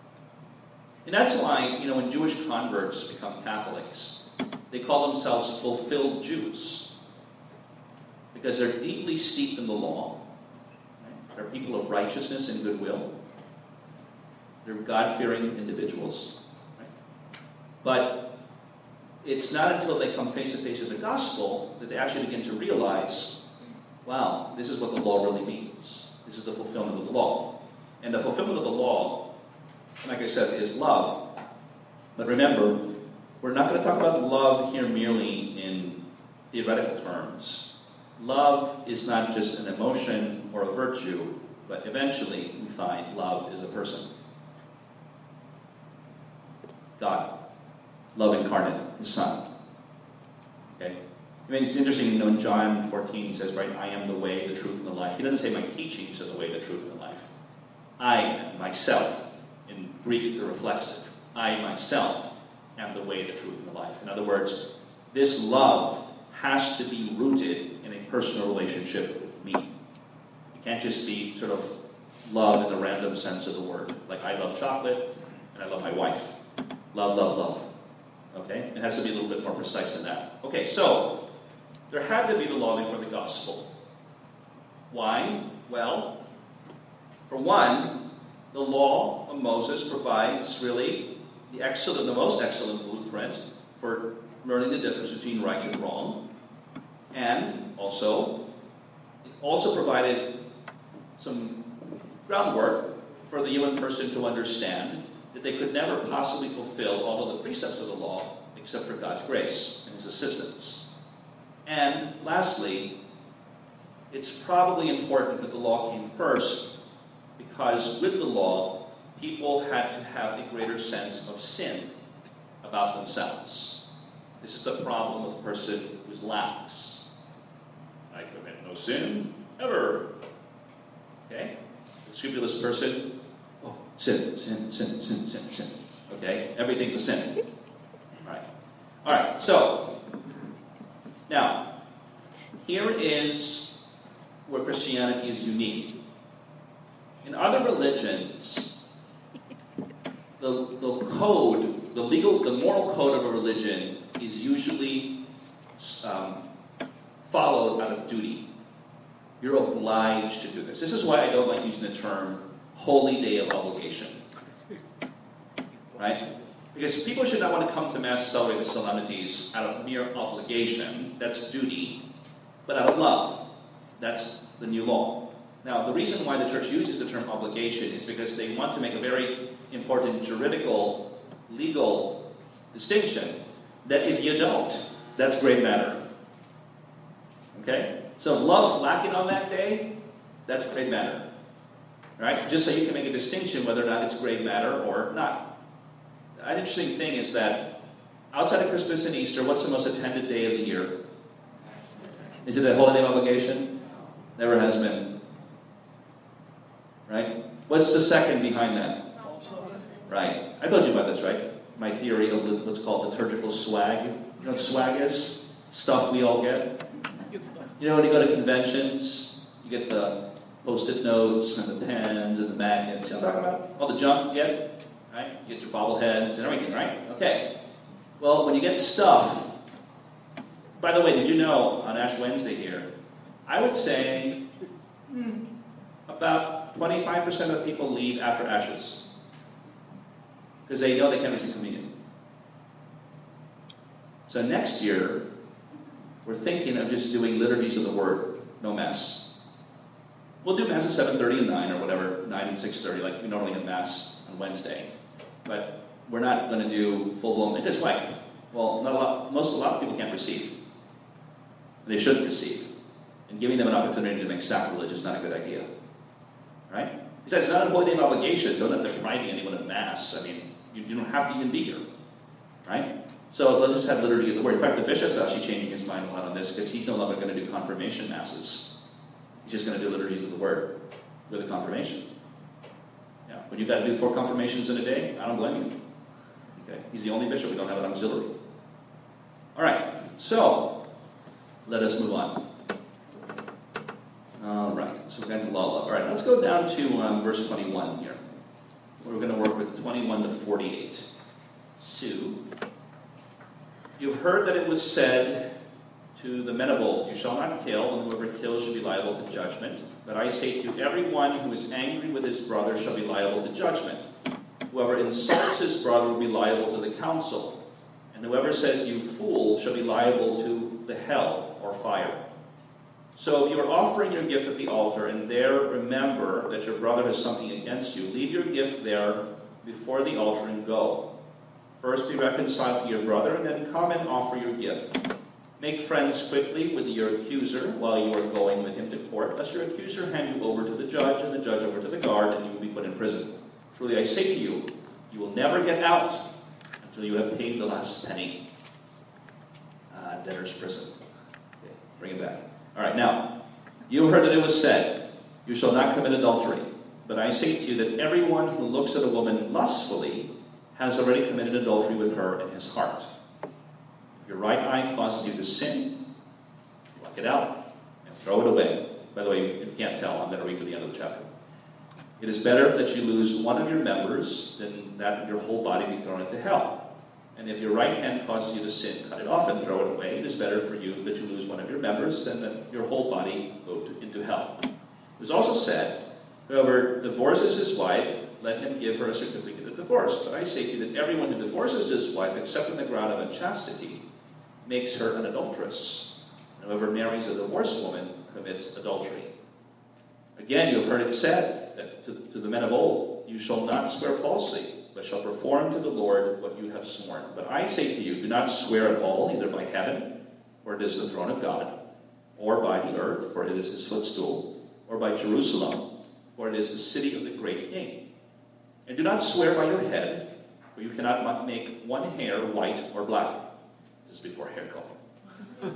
[SPEAKER 1] And that's why, you know, when Jewish converts become Catholics, they call themselves fulfilled Jews. Because they're deeply steeped in the law. Right? They're people of righteousness and goodwill. They're God-fearing individuals. Right? But it's not until they come face to face with the gospel that they actually begin to realize, wow, this is what the law really means. This is the fulfillment of the law. And the fulfillment of the law, like I said, is love. But remember, we're not going to talk about love here merely in theoretical terms. Love is not just an emotion or a virtue, but eventually we find love is a person. God. Love incarnate, his Son. Okay? I mean, it's interesting, you know, in John fourteen, he says, right, I am the way, the truth, and the life. He doesn't say my teachings are the way, the truth, and the life. I am myself. In Greek, it's the reflexive. I myself am the way, the truth, and the life. In other words, this love has to be rooted in a personal relationship with me. It can't just be sort of love in the random sense of the word. Like I love chocolate and I love my wife. Love, love, love. Okay? It has to be a little bit more precise than that. Okay, so there had to be the law before the gospel. Why? Well, for one, the law of Moses provides really the excellent, the most excellent blueprint for learning the difference between right and wrong. And also, it also provided some groundwork for the human person to understand that they could never possibly fulfill all of the precepts of the law except for God's grace and his assistance. And lastly, it's probably important that the law came first because with the law, people had to have a greater sense of sin about themselves. This is the problem with a person who's lax. I commit no sin, ever. Okay? The scrupulous person, oh, sin, sin, sin, sin, sin, sin. Okay? Everything's a sin. All right. All right, so, now, here is where Christianity is unique. In other religions, the, the code, the legal, the moral code of a religion is usually um, followed out of duty. You're obliged to do this. This is why I don't like using the term holy day of obligation. Right? Because people should not want to come to Mass to celebrate the solemnities out of mere obligation, that's duty, but out of love. That's the new law. Now, the reason why the Church uses the term obligation is because they want to make a very important juridical, legal distinction that if you don't, that's grave matter. Okay? So if love's lacking on that day, that's grave matter. Right? Just so you can make a distinction whether or not it's grave matter or not. An interesting thing is that outside of Christmas and Easter, what's the most attended day of the year? Is it a holy name obligation? Never has been. Right? What's the second behind that? Right. I told you about this, right? My theory of the, what's called liturgical swag. You know what swag is? Stuff we all get. You know when you go to conventions, you get the post-it notes and the pens and the magnets. You know what I'm talking about? All the junk you get, right? You get your bobbleheads and everything, right? Okay. Well, when you get stuff, by the way, did you know on Ash Wednesday here, I would say hmm, about twenty-five percent of people leave after Ashes because they know they can't receive communion. So next year, we're thinking of just doing liturgies of the Word, no Mass. We'll do Mass at seven thirty and nine or whatever, nine and six thirty, like we normally have Mass on Wednesday. But we're not going to do full-blown, and that's why. Well, not a lot, most, a lot of people can't receive. They shouldn't receive. And giving them an opportunity to make sacrilege is not a good idea. Right? Besides, it's not a holy name obligation, so I'm not depriving anyone of Mass. I mean, you, you don't have to even be here. Right? So let's just have liturgy of the Word. In fact, the bishop's actually changing his mind a lot on this because he's no longer going to do confirmation masses. He's just going to do liturgies of the Word with a confirmation. Yeah. When you've got to do four confirmations in a day, I don't blame you. Okay. He's the only bishop. We don't have an auxiliary. All right. So let us move on. All right. So we're going to law love. All right. Let's go down to um, verse twenty-one here. We're going to work with twenty-one to forty-eight. Sue. You've heard that it was said to the men of old, you shall not kill, and whoever kills shall be liable to judgment. But I say to you, everyone who is angry with his brother shall be liable to judgment. Whoever insults his brother will be liable to the council. And whoever says, you fool, shall be liable to the hell or fire. So if you are offering your gift at the altar, and there remember that your brother has something against you, leave your gift there before the altar and go. First be reconciled to your brother, and then come and offer your gift. Make friends quickly with your accuser while you are going with him to court, lest your accuser hand you over to the judge, and the judge over to the guard, and you will be put in prison. Truly I say to you, you will never get out until you have paid the last penny. Uh, debtor's prison. Okay, bring it back. All right, now, you heard that it was said, you shall not commit adultery. But I say to you that everyone who looks at a woman lustfully has already committed adultery with her in his heart. If your right eye causes you to sin, pluck it out and throw it away. By the way, you can't tell. I'm going to read to the end of the chapter. It is better that you lose one of your members than that your whole body be thrown into hell. And if your right hand causes you to sin, cut it off and throw it away. It is better for you that you lose one of your members than that your whole body go to, into hell. It was also said, whoever divorces his wife, let him give her a certificate of divorce. But I say to you that everyone who divorces his wife, except on the ground of unchastity, makes her an adulteress. And whoever marries a divorced woman commits adultery. Again, you have heard it said that to, to the men of old, you shall not swear falsely, but shall perform to the Lord what you have sworn. But I say to you, do not swear at all, either by heaven, for it is the throne of God, or by the earth, for it is his footstool, or by Jerusalem, for it is the city of the great king. And do not swear by your head, for you cannot make one hair white or black. This is before hair color.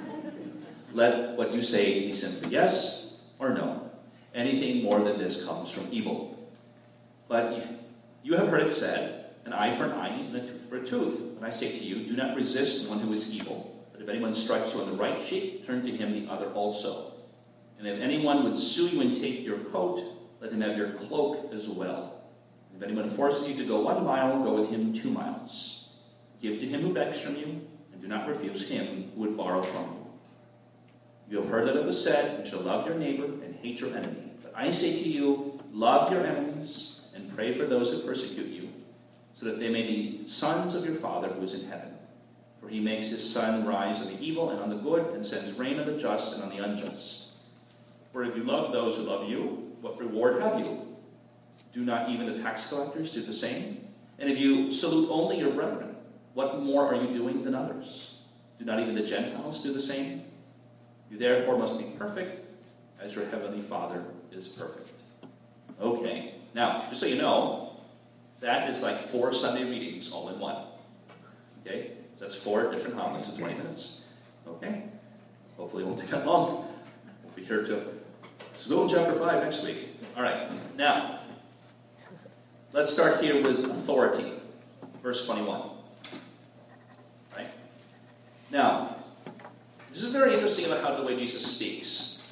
[SPEAKER 1] Let what you say be simply yes or no. Anything more than this comes from evil. But you have heard it said, an eye for an eye and a tooth for a tooth. And I say to you, do not resist one who is evil. But if anyone strikes you on the right cheek, turn to him the other also. And if anyone would sue you and take your coat, let him have your cloak as well. If anyone forces you to go one mile, go with him two miles. Give to him who begs from you, and do not refuse him who would borrow from you. You have heard that it was said, you shall love your neighbor and hate your enemy. But I say to you, love your enemies and pray for those who persecute you, so that they may be sons of your Father who is in heaven. For he makes his sun rise on the evil and on the good, and sends rain on the just and on the unjust. For if you love those who love you, what reward have you? Do not even the tax collectors do the same? And if you salute only your brethren, what more are you doing than others? Do not even the Gentiles do the same? You therefore must be perfect, as your heavenly Father is perfect. Okay, now, just so you know, that is like four Sunday readings all in one. Okay, so that's four different homilies in twenty minutes. Okay, hopefully it won't take that long. We'll be here till Seville chapter five next week. All right, now, let's start here with authority. Verse twenty-one. Right? Now, this is very interesting about how the way Jesus speaks.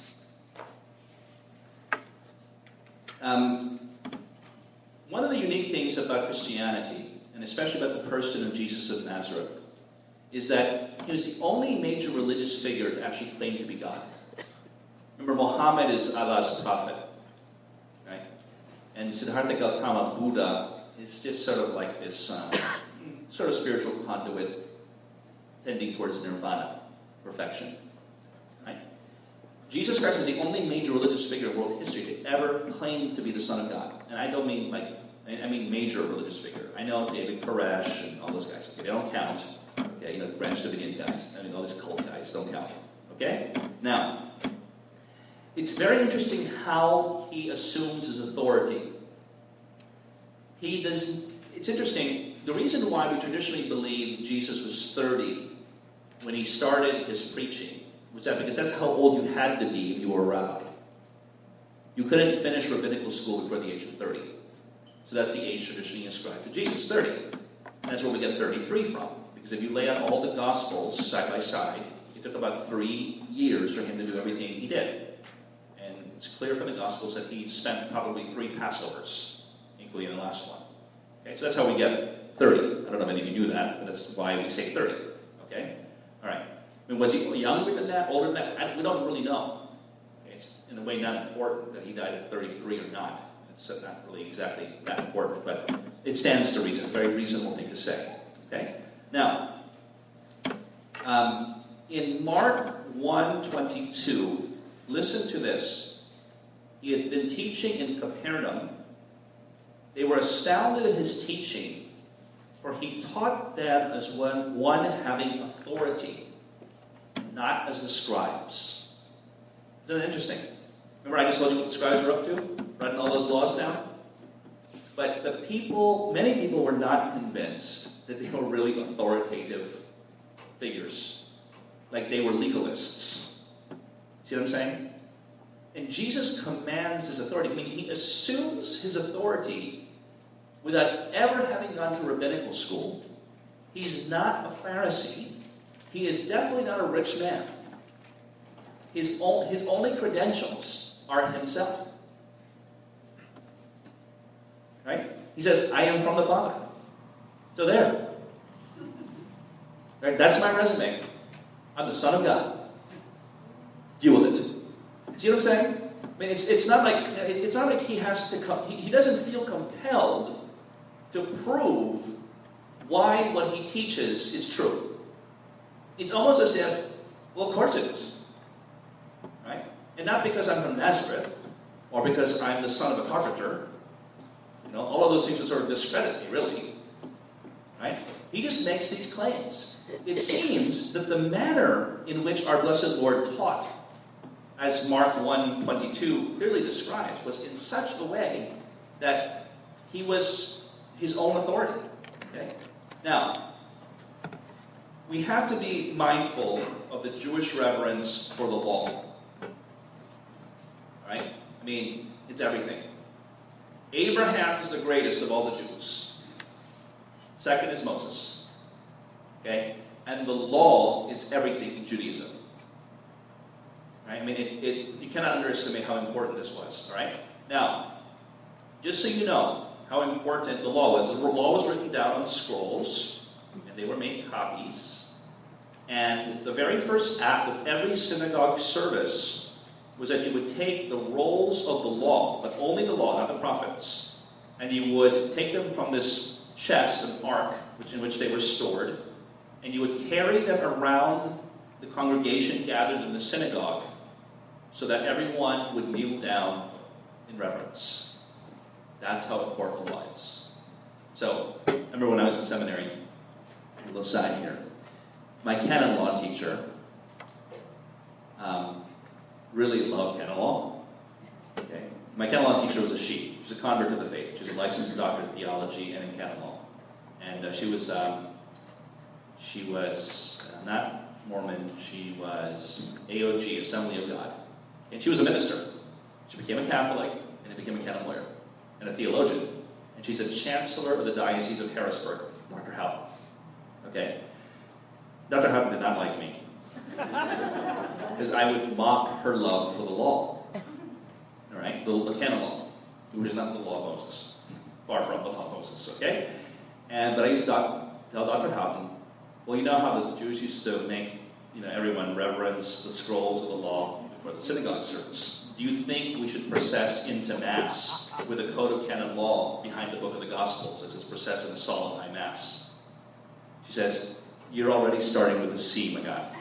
[SPEAKER 1] Um, one of the unique things about Christianity, and especially about the person of Jesus of Nazareth, is that he was the only major religious figure to actually claim to be God. Remember, Muhammad is Allah's prophet, right? And Siddhartha Gautama, Buddha, is just sort of like this uh, sort of spiritual conduit tending towards nirvana, perfection, right? Jesus Christ is the only major religious figure in world history to ever claim to be the Son of God. And I don't mean like, I mean major religious figure. I know David Koresh and all those guys. Okay, they don't count. Okay, you know, the Branch Davidian guys. I mean, all these cult guys don't count. Okay? Now, it's very interesting how he assumes his authority. He does, it's interesting, the reason why we traditionally believe Jesus was thirty when he started his preaching was that because that's how old you had to be if you were a rabbi. You couldn't finish rabbinical school before the age of thirty. So that's the age traditionally ascribed to Jesus, thirty. And that's where we get thirty-three from. Because if you lay out all the Gospels side by side, it took about three years for him to do everything he did. And it's clear from the Gospels that he spent probably three Passovers, including the last one. Okay, so that's how we get thirty. I don't know if any of you knew that, but that's why we say thirty. Okay? All right. I mean, was he younger than that, older than that? I, we don't really know. Okay, it's in a way not important that he died at thirty-three or not. It's not really exactly that important, but it stands to reason. It's a very reasonable thing to say. Okay? Now, um, in Mark one twenty-two, listen to this. He had been teaching in Capernaum. They were astounded at his teaching, for he taught them as one, one having authority, not as the scribes. Isn't that interesting? Remember I just told you what the scribes were up to? Writing all those laws down? But the people, many people were not convinced that they were really authoritative figures. Like they were legalists. See what I'm saying? And Jesus commands his authority. I mean, he assumes his authority without ever having gone to rabbinical school. He's not a Pharisee. He is definitely not a rich man. His, o- his only credentials are himself. Right? He says, I am from the Father. So there. Right? That's my resume. I'm the Son of God. Deal with it. See what I'm saying? I mean, it's it's not like it's not like he has to come. He, he doesn't feel compelled to prove why what he teaches is true. It's almost as if, well, of course it is, right? And not because I'm from Nazareth or because I'm the son of a carpenter. You know, all of those things would sort of discredit me, really, right? He just makes these claims. It seems that the manner in which our blessed Lord taught, as Mark one twenty-two clearly describes, was in such a way that he was his own authority. Okay? Now, we have to be mindful of the Jewish reverence for the law. Right? I mean, it's everything. Abraham is the greatest of all the Jews. Second is Moses. Okay? And the law is everything in Judaism. Right? I mean, it, it, you cannot underestimate how important this was. All right? Now, just so you know how important the law was, the law was written down on scrolls, and they were made copies. And the very first act of every synagogue service was that you would take the rolls of the law, but only the law, not the prophets, and you would take them from this chest, an ark, which, in which they were stored, and you would carry them around the congregation gathered in the synagogue so that everyone would kneel down in reverence. That's how important it was. So, I remember when I was in seminary, a little side here, my canon law teacher um, really loved canon law. Okay? My canon law teacher was a she. She was a convert to the faith. She was a licensed doctor in theology and in canon law. And uh, she was, um, she was uh, not Mormon. She was A O G, Assembly of God. And she was a minister. She became a Catholic and then became a canon lawyer and a theologian. And she's a chancellor of the Diocese of Harrisburg, Doctor Houghton. Okay? Doctor Houghton did not like me. Because I would mock her love for the law. All right? The, the canon law, which is not the law of Moses. Far from the law of Moses, okay? And But I used to doc, tell Doctor Houghton, well, you know how the Jews used to make, you know, everyone reverence the scrolls of the law before the synagogue service. Do you think we should process into Mass with a code of canon law behind the book of the Gospels as it's processed in the solemn high Mass? She says, you're already starting with a C, my God.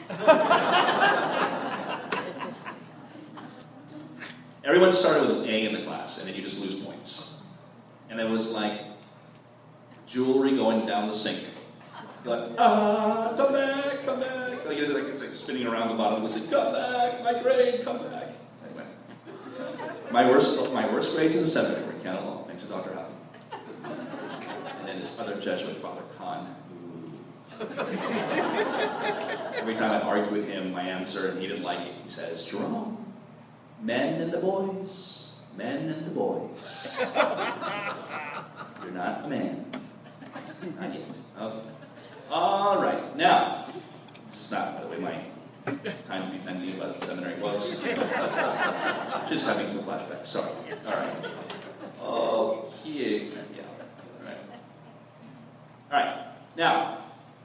[SPEAKER 1] Everyone started with an A in the class, and then you just lose points. And it was like jewelry going down the sink. You're like, ah, come back, come back. Like, it's, like, it's like spinning around the bottom of the sink. Come back, my grade, come back. Anyway, my worst, my worst grades in the seminary were canon law, thanks to Doctor Houghton. And then this other Jesuit, Father Kahn, who every time I argued with him, my answer, and he didn't like it, he says, Jerome, men and the boys, men and the boys. You're not a man. Not yet. Okay. All right. Now, this is not, by the way, my time to be venting about the seminary was. Just having some flashbacks. Sorry. All right. Okay. Yeah. All right. All right. Now,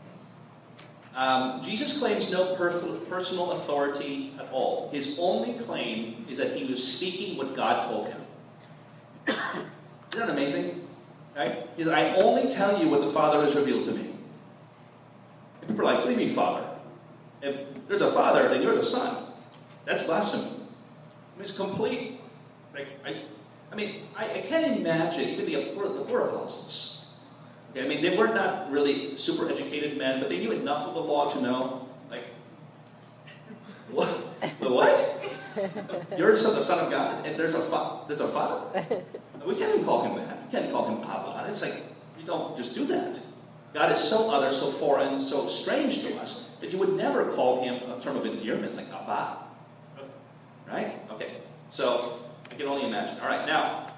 [SPEAKER 1] um, Jesus claims no per- personal authority at all. His only claim is that he was speaking what God told him. Isn't that amazing? Right? He says, I only tell you what the Father has revealed to me. And people are like, what do you mean, Father? If there's a Father, then you're the Son. That's blasphemy. I mean, it's complete. Like, I, I mean, I, I can't imagine, even the, we're, the we're apostles. Okay, I mean, they were not really super educated men, but they knew enough of the law to know, like, what? The what? You're the son, the son of God, and there's a, fa- there's a Father? We can't even call him that. We can't call him Abba. It's like, you don't just do that. God is so other, so foreign, so strange to us, that you would never call him a term of endearment like Abba. Right? Okay. So, I can only imagine. All right, now.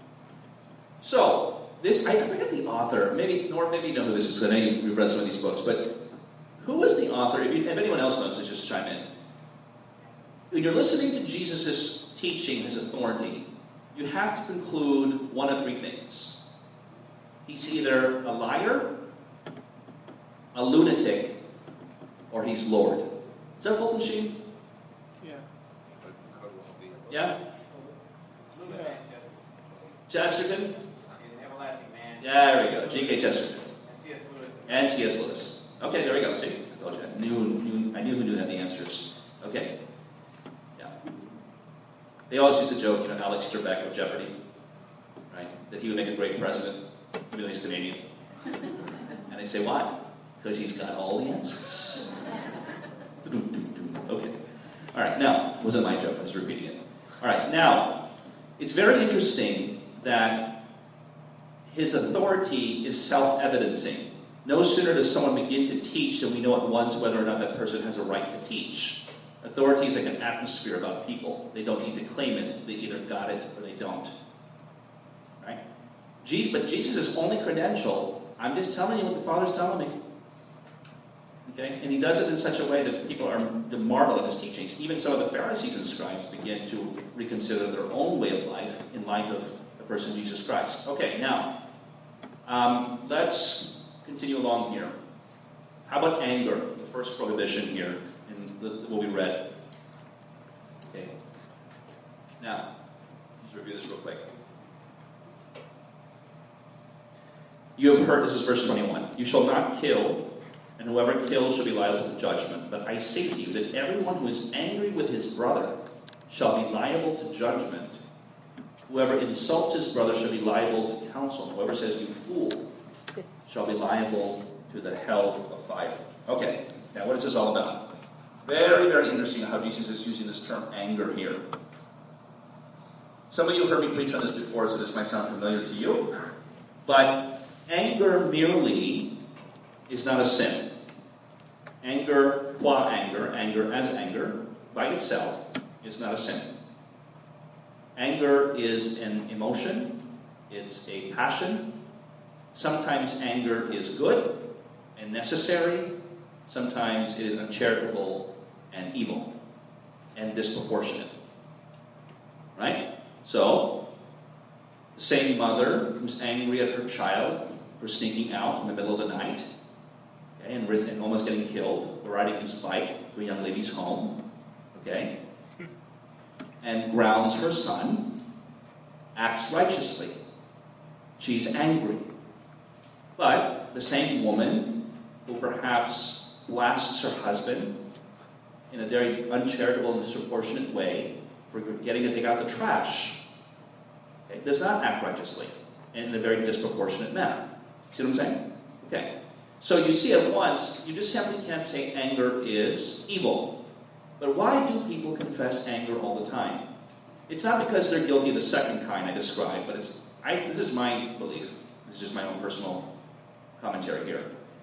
[SPEAKER 1] So, this, I forget the author. Maybe, nor maybe you know who this is, because I know you've read some of these books, but who was the author? If, you, if anyone else knows, just chime in. When you're listening to Jesus' teaching, his authority, you have to conclude one of three things. He's either a liar, a lunatic, or he's Lord. Is that Fulton Sheen?
[SPEAKER 3] Yeah.
[SPEAKER 1] Yeah?
[SPEAKER 3] Lewis and
[SPEAKER 1] Chesterton?
[SPEAKER 3] An Everlasting Man.
[SPEAKER 1] Yeah, there we go. G K Chesterton.
[SPEAKER 3] And C S Lewis.
[SPEAKER 1] And C S Lewis. Okay, there we go. See? I told you. I knew, knew, I knew who knew had the answers. Okay. Yeah. They always used to joke, you know, Alex Trebek of Jeopardy, right? That he would make a great president, even though he's Canadian. And they say, why? Because he's got all the answers. Okay. All right, now, wasn't my joke, I was repeating it. All right, now, it's very interesting that his authority is self-evidencing. No sooner does someone begin to teach than we know at once whether or not that person has a right to teach. Authority is like an atmosphere about people. They don't need to claim it. They either got it or they don't. Right? But Jesus' only credential, I'm just telling you what the Father's telling me. Okay? And he does it in such a way that people are to marvel at his teachings. Even some of the Pharisees and scribes begin to reconsider their own way of life in light of the person Jesus Christ. Okay, now, um, let's continue along here. How about anger? The first prohibition here in the, what we read. Okay. Now, let's review this real quick. You have heard, this is verse twenty-one, you shall not kill, and whoever kills shall be liable to judgment. But I say to you that everyone who is angry with his brother shall be liable to judgment. Whoever insults his brother shall be liable to counsel. Whoever says, you fool, shall be liable to the hell of fire. Okay, now what is this all about? Very, very interesting how Jesus is using this term anger here. Some of you have heard me preach on this before, so this might sound familiar to you. But anger merely is not a sin. Anger, qua anger, anger as anger, by itself, is not a sin. Anger is an emotion. It's a passion. Sometimes anger is good and necessary. Sometimes it is uncharitable and evil and disproportionate. Right? So, the same mother who's angry at her child for sneaking out in the middle of the night, okay, and, and almost getting killed, or riding his bike to a young lady's home, okay, and grounds her son, acts righteously. She's angry. But the same woman who perhaps blasts her husband in a very uncharitable and disproportionate way for getting to take out the trash, okay, does not act righteously and in a very disproportionate manner. See what I'm saying? Okay. So you see at once, you just simply can't say anger is evil. But why do people confess anger all the time? It's not because they're guilty of the second kind I described, but it's I, this is my belief. This is just my own personal commentary here.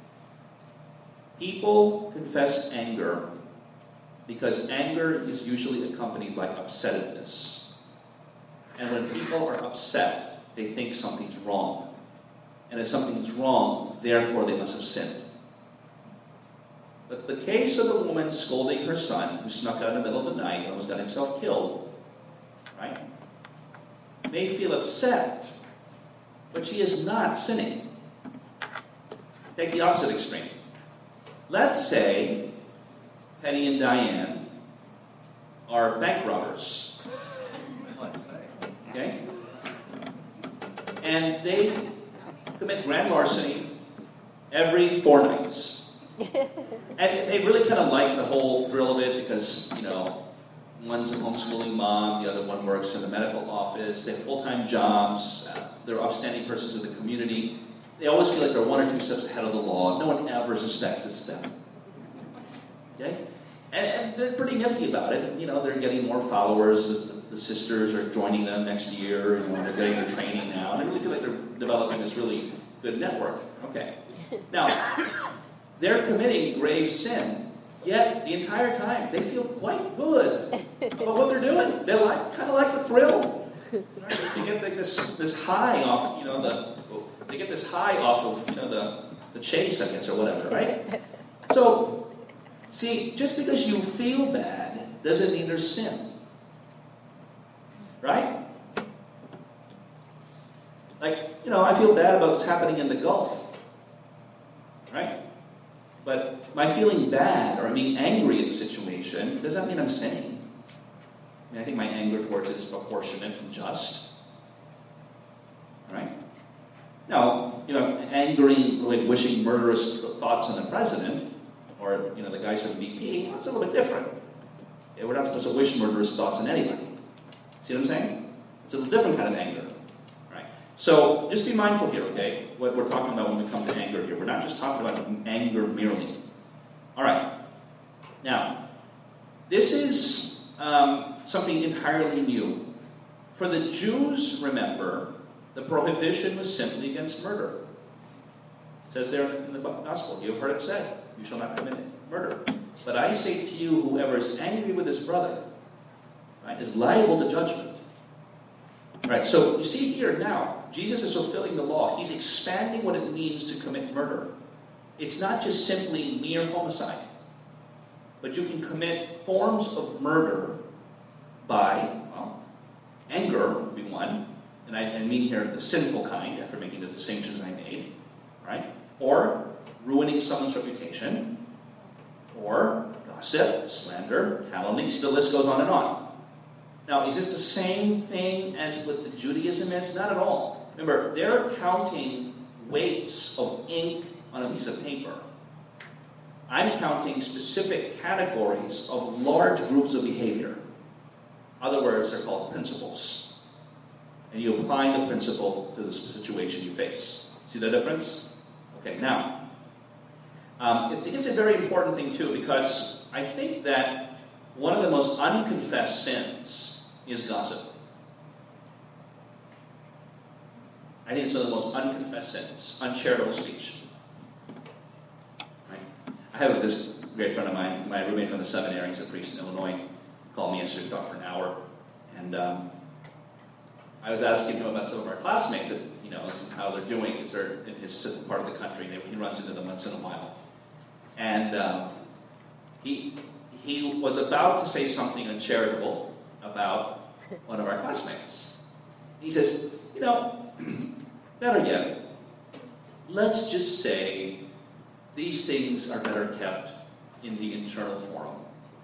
[SPEAKER 1] People confess anger because anger is usually accompanied by upsettedness. And when people are upset, they think something's wrong. And if something's wrong, therefore they must have sinned. But the case of the woman scolding her son, who snuck out in the middle of the night and almost got himself killed, right, may feel upset, but she is not sinning. Take the opposite extreme. Let's say Penny and Diane are bank robbers. Okay? And they commit grand larceny every four nights. And they really kind of like the whole thrill of it because, you know, one's a homeschooling mom, the other one works in the medical office, they have full-time jobs, uh, they're upstanding persons of the community. They always feel like they're one or two steps ahead of the law. No one ever suspects it's them. Okay? And, and they're pretty nifty about it. You know, they're getting more followers. The, the sisters are joining them next year. You know, they're getting their training now. And I really feel like they're developing this really good network. Okay. Now, they're committing grave sin. Yet, the entire time, they feel quite good about what they're doing. They like, kind of like the thrill. Right? They get like this, this high off, you know, the... They get this high off of, you know, the, the chase, I guess, or whatever, right? So, see, just because you feel bad doesn't mean there's sin. Right? Like, you know, I feel bad about what's happening in the Gulf. Right? But my feeling bad or being angry at the situation does not mean I'm sinning. I mean, I think my anger towards it is proportionate and just. Right? Now, you know, angering, like wishing murderous thoughts on the president, or, you know, the guys from B P, it's a little bit different. Okay, we're not supposed to wish murderous thoughts on anybody. See what I'm saying? It's a different kind of anger. Right? So, just be mindful here, okay, what we're talking about when we come to anger here. We're not just talking about anger merely. All right. Now, this is um, something entirely new. For the Jews, remember, the prohibition was simply against murder. It says there in the gospel, you have heard it said, you shall not commit murder. But I say to you, whoever is angry with his brother, right, is liable to judgment. Right, so you see here now, Jesus is fulfilling the law. He's expanding what it means to commit murder. It's not just simply mere homicide, but you can commit forms of murder by, well, anger would be one. And I, I mean here the sinful kind, after making the distinctions I made, right? Or ruining someone's reputation, or gossip, slander, calumny, the list goes on and on. Now, is this the same thing as what the Judaism is? Not at all. Remember, they're counting weights of ink on a piece of paper. I'm counting specific categories of large groups of behavior. Other words, they're called principles. And you apply the principle to the situation you face. See the difference? Okay, now, um, it, it's a very important thing too, because I think that one of the most unconfessed sins is gossip. I think it's one of the most unconfessed sins, uncharitable speech. Right? I have this great friend of mine, my roommate from the seminary, he's a priest in Illinois, called me yesterday to talk for an hour. And um, I was asking him about some of our classmates, that, you know, how they're doing, because they're in his part of the country, and he runs into them once in a while. And um, he he was about to say something uncharitable about one of our classmates. He says, you know, better yet, let's just say these things are better kept in the internal forum.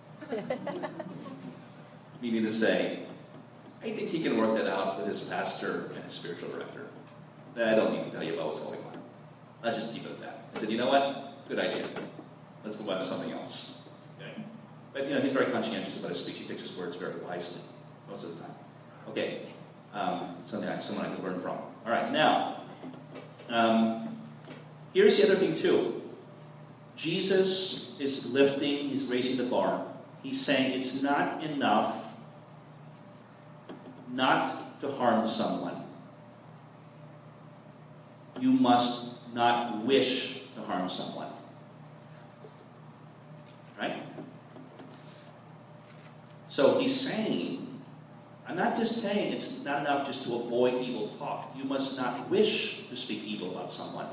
[SPEAKER 1] Meaning to say, I think he can work that out with his pastor and his spiritual director. I don't need to tell you about what's going on. Let's just keep it at that. I said, you know what? Good idea. Let's move on to something else. Okay? But, you know, he's very conscientious about his speech. He takes his words very wisely most of the time. Okay. Um, something I, someone I could learn from. All right, now, um, here's the other thing, too. Jesus is lifting, he's raising the bar. He's saying it's not enough not to harm someone. You must not wish to harm someone. Right? So he's saying, I'm not just saying it's not enough just to avoid evil talk. You must not wish to speak evil about someone.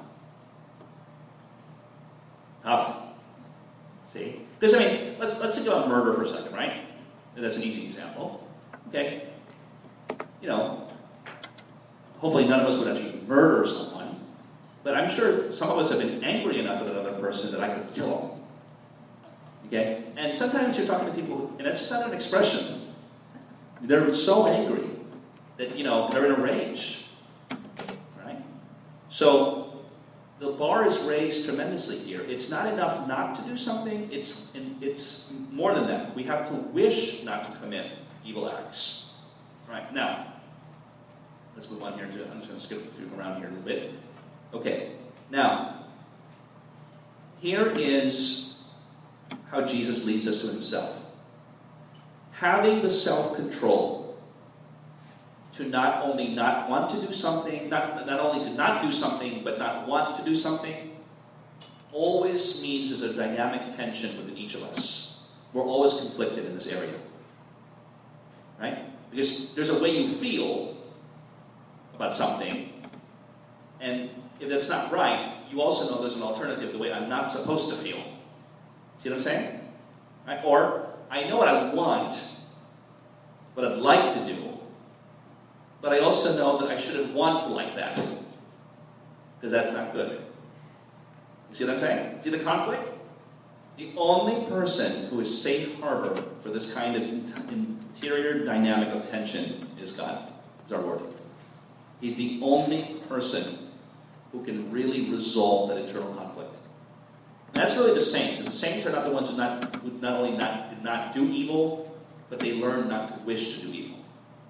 [SPEAKER 1] Tough. See? Because, I mean, let's, let's think about murder for a second, right? That's an easy example. Okay? You know, hopefully none of us would actually murder someone, but I'm sure some of us have been angry enough at another person that I could kill them. Okay? And sometimes you're talking to people, and that's just not an expression. They're so angry that, you know, they're in a rage. Right? So, the bar is raised tremendously here. It's not enough not to do something, it's, it's more than that. We have to wish not to commit evil acts. Right, now, let's move on here. To, I'm just going to skip through around here a little bit. Okay, now, here is how Jesus leads us to himself. Having the self-control to not only not want to do something, not, not only to not do something, but not want to do something, always means there's a dynamic tension within each of us. We're always conflicted in this area. Right? Because there's a way you feel about something, and if that's not right, you also know there's an alternative, the way I'm not supposed to feel. See what I'm saying? Right? Or, I know what I want, what I'd like to do, but I also know that I shouldn't want to like that, because that's not good. You see what I'm saying? See the conflict? The only person who is safe harbor for this kind of interior dynamic of tension is God, is our Lord. He's the only person who can really resolve that internal conflict. And that's really the saints. The saints are not the ones who not, who not only not, did not do evil, but they learned not to wish to do evil.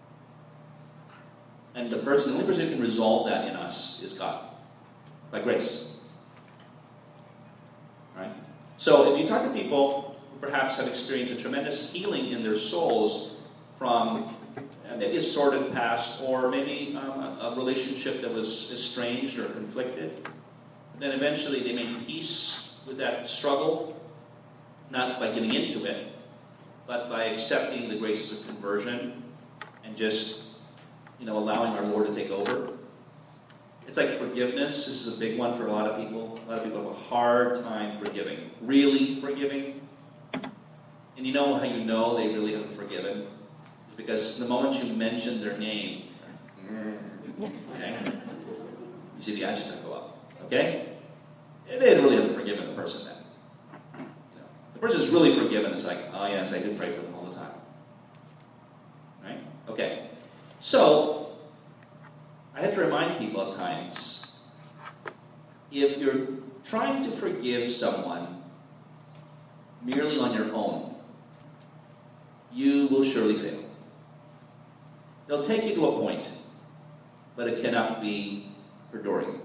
[SPEAKER 1] And the person, the only person who can resolve that in us is God, by grace. Right? So if you talk to people who perhaps have experienced a tremendous healing in their souls from uh, maybe a sordid past, or maybe um, a, a relationship that was estranged or conflicted, then eventually they made peace with that struggle, not by giving into it, but by accepting the graces of conversion and just, you know, allowing our Lord to take over. It's like forgiveness. This is a big one for a lot of people. A lot of people have a hard time forgiving. Really forgiving. And you know how you know they really haven't forgiven? It's because the moment you mention their name, okay, you see the eyes go up. Okay? They really haven't forgiven the person then. You know, the person is really forgiven. It's like, oh yes, I do pray for them all the time. Right? Okay. So, I have to remind people at times if you're trying to forgive someone merely on your own, you will surely fail. They'll take you to a point, but it cannot be enduring.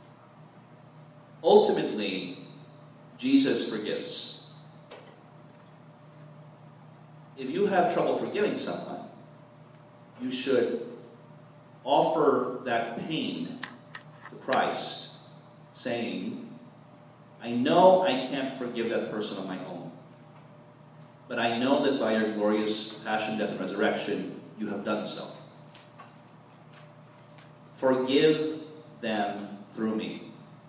[SPEAKER 1] Ultimately, Jesus forgives. If you have trouble forgiving someone, you should offer that pain to Christ, saying, I know I can't forgive that person on my own, but I know that by your glorious passion, death, and resurrection, you have done so. Forgive them through me.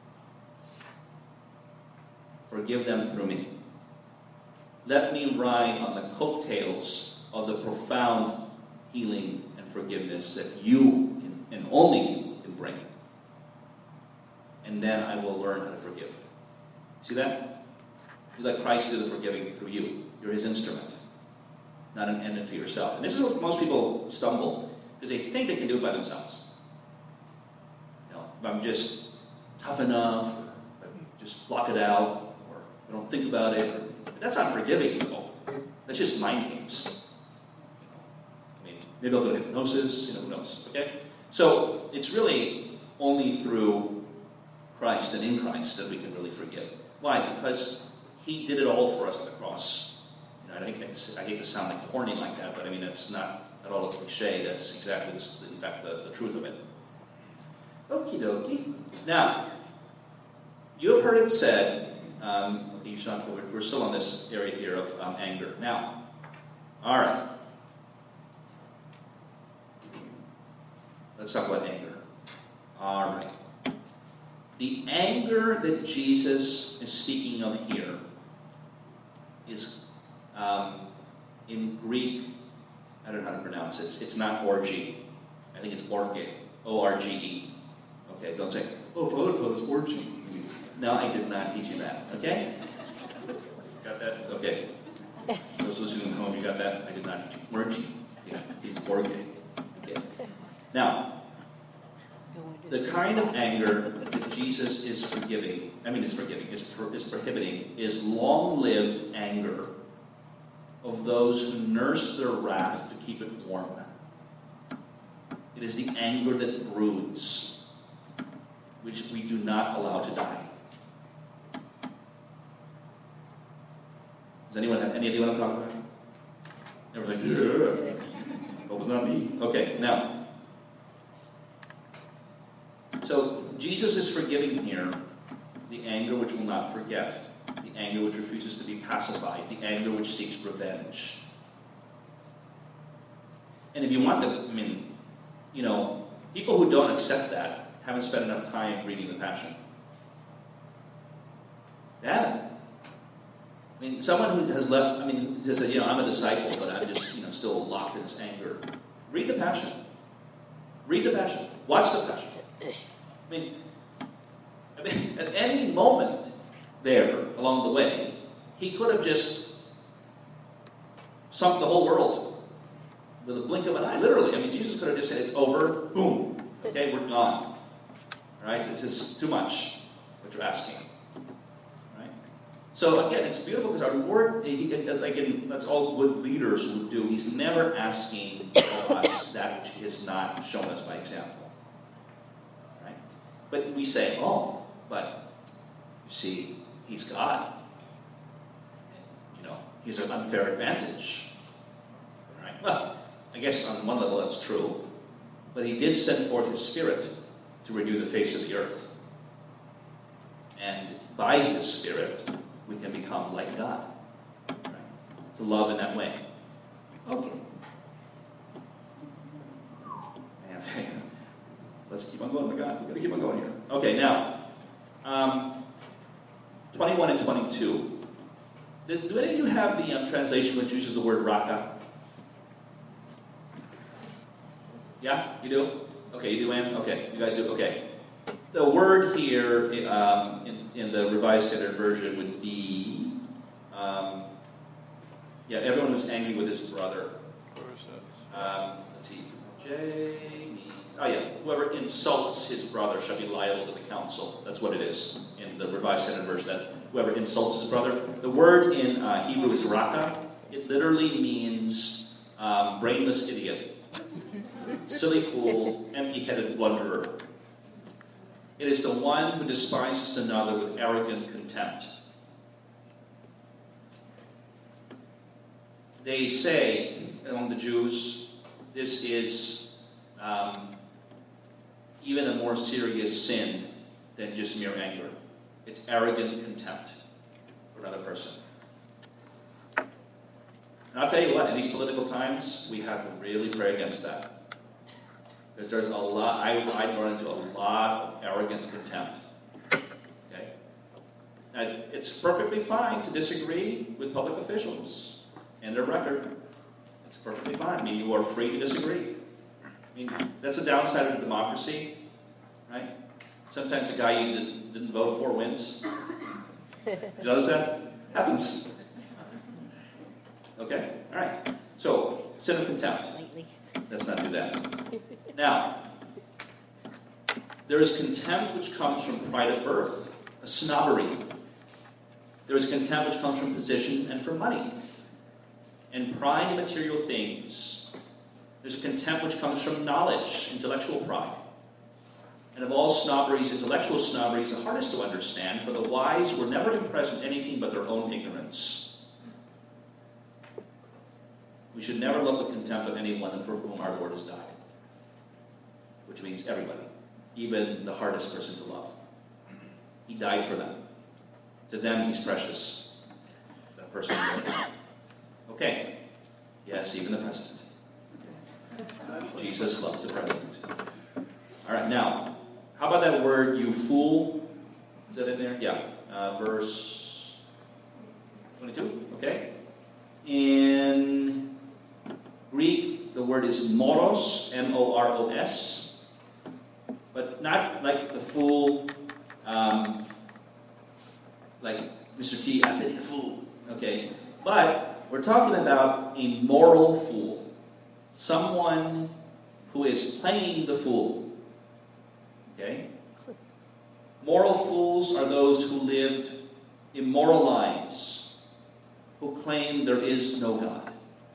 [SPEAKER 1] Forgive them through me. Let me ride on the coattails of the profound healing and forgiveness that you can, and only you can bring. And then I will learn how to forgive. See that? You let Christ do the forgiving through you. You're his instrument, not an end to yourself. And this is what most people stumble, because they think they can do it by themselves. You know, if I'm just tough enough, or just block it out, or I don't think about it. Or, that's not forgiving people. That's just mind games. You know, I mean, maybe I'll go to hypnosis. You know, who knows? Okay. So it's really only through Christ and in Christ that we can really forgive. Why? Because he did it all for us on the cross. You know, I, hate, I hate to sound like corny like that, but I mean, it's not at all a cliche. That's exactly, the, in fact, the, the truth of it. Okie dokie. Now, you have heard it said, um, okay, Sean, we're, we're still on this area here of um, anger. Now, all right. Let's talk about anger. All right. The anger that Jesus is speaking of here is, um, in Greek, I don't know how to pronounce it. It's, it's not orgy. I think it's orge. O R G E. Okay, don't say, oh, Father taught us orgy. No, I did not teach you that. Okay? Got that? Okay. Those listening at home, you got that? I did not teach you. Orgy. Yeah, it's orge. Okay. Now, the kind of anger that Jesus is forgiving, I mean, is forgiving, is, for, is prohibiting, is long-lived anger of those who nurse their wrath to keep it warm. It is the anger that broods, which we do not allow to die. Does anyone have any idea what I'm talking about? Everyone's like, yeah, that was not me. Okay, now, so Jesus is forgiving here the anger which will not forget, the anger which refuses to be pacified, the anger which seeks revenge. And if you want to, I mean, you know, people who don't accept that haven't spent enough time reading the Passion. They haven't. I mean, someone who has left, I mean, who says, you know, I'm a disciple, but I'm just, you know, still locked in this anger. Read the Passion. Read the Passion. Watch the Passion. I mean, I mean, at any moment there along the way, he could have just sunk the whole world with a blink of an eye. Literally, I mean, Jesus could have just said, "It's over." Boom. Okay, we're gone. All right, this is too much what you're asking. Right. So again, it's beautiful because our Lord, he, again, that's all good leaders would do. He's never asking of us that which he has not shown us by example. But we say, oh, but you see, he's God. You know, he's an unfair advantage. Right? Well, I guess on one level that's true. But he did send forth his Spirit to renew the face of the earth. And by his Spirit, we can become like God. Right? To love in that way. Okay. Let's keep on going, my God. We've got to keep on going here. Okay, now, um, twenty-one and twenty-two. Do, do any of you have the um, translation which uses the word raka? Yeah, you do? Okay, you do, Anne? Okay, you guys do? Okay. The word here um, in, in the Revised Standard Version would be, um, yeah, everyone who's angry with his brother. Um, let's see. J means oh yeah, whoever insults his brother shall be liable to the council. That's what it is in the Revised Standard Version, that whoever insults his brother. The word in uh, Hebrew is raka. It literally means um, brainless idiot, silly fool, empty-headed blunderer. It is the one who despises another with arrogant contempt. They say among the Jews, this is um, even a more serious sin than just mere anger. It's arrogant contempt for another person. And I'll tell you what, in these political times, we have to really pray against that. Because there's a lot, I, I run into a lot of arrogant contempt. Okay? Now, it's perfectly fine to disagree with public officials and their record. It's perfectly fine. I mean, you are free to disagree. I mean, that's a downside of democracy, right? Sometimes the guy you didn't, didn't vote for wins. Did you notice that? Happens. Okay? All right. So, sin of contempt. Let's not do that. Now, there is contempt which comes from pride of birth, a snobbery. There is contempt which comes from position and from money, and pride in material things. There's a contempt which comes from knowledge, intellectual pride. And of all snobberies, intellectual snobbery is the hardest to understand, for the wise were never impressed with anything but their own ignorance. We should never look with contempt on anyone for whom our Lord has died. Which means everybody, even the hardest person to love. He died for them. To them, he's precious. That person. Okay. Yes, even the president. Jesus loves the president. All right, now, how about that word, you fool? Is that in there? Yeah. Uh, verse twenty-two. Okay. In Greek, the word is moros, M O R O S, but not like the fool, um, like Mister T, I've been a fool, okay? But we're talking about a moral fool, someone who is playing the fool, okay? Moral fools are those who lived immoral lives, who claim there is no God.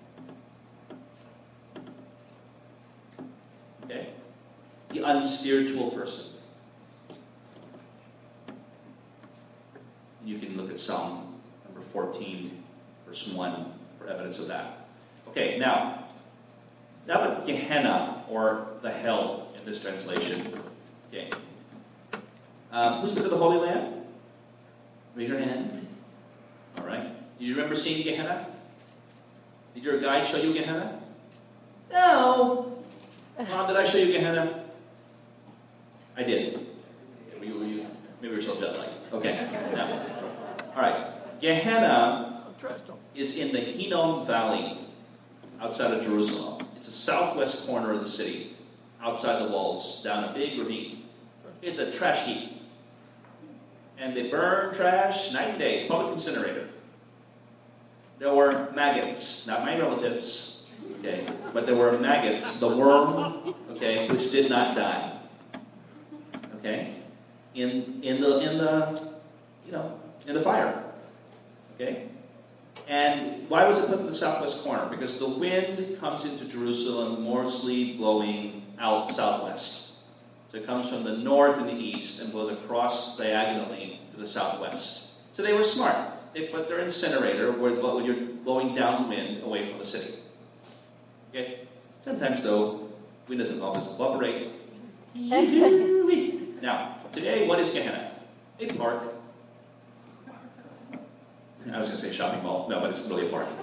[SPEAKER 1] Okay? The unspiritual person. You can look at Psalm number fourteen, verse one, for evidence of that. Okay, now, now about Gehenna, or the hell in this translation. Okay. Um, who's been to the Holy Land? Raise your hand. All right. Did you remember seeing Gehenna? Did your guide show you Gehenna? No. Mom, did I show you Gehenna? I did. Were you, were you, maybe you're still jet lagged. Okay. Now, all right. Gehenna is in the Hinnom Valley outside of Jerusalem. It's the southwest corner of the city, outside the walls, down a big ravine. It's a trash heap. And they burn trash night and day. It's a public incinerator. There were maggots, not my relatives, okay, but there were maggots, the worm, okay, which did not die, okay, in in the in the you know in the fire, okay. And why was it put in the southwest corner? Because the wind comes into Jerusalem mostly blowing out southwest. So it comes from the north and the east and blows across diagonally to the southwest. So they were smart. They put their incinerator where you're blowing downwind away from the city. Okay? Sometimes, though, wind doesn't always evaporate. Now, today, what is Gehenna? A park. I was going to say shopping mall. No, but it's really a park.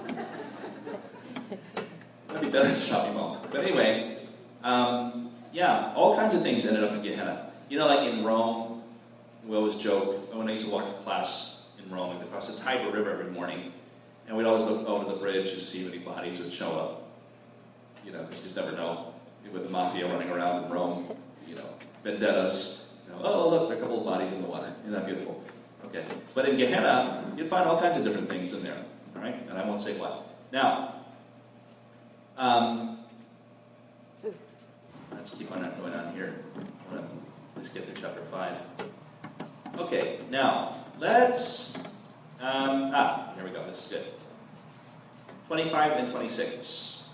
[SPEAKER 1] That'd be better as a shopping mall. But anyway, um, yeah, all kinds of things ended up in Gehenna. You know, like in Rome, we always joke, when I used to walk to class in Rome, we'd cross the Tiber River every morning, and we'd always look over the bridge to see if any bodies would show up. You know, you just never know. With the mafia running around in Rome, you know, vendettas. You know, oh, look, there are a couple of bodies in the water. Isn't that beautiful? Okay. But in Gehenna, you'd find all kinds of different things in there. All right? And I won't say what. Now, um, let's keep on going on here. Let's get to chapter five. Okay, now, let's, um, ah, here we go, this is good. twenty-five and twenty-six.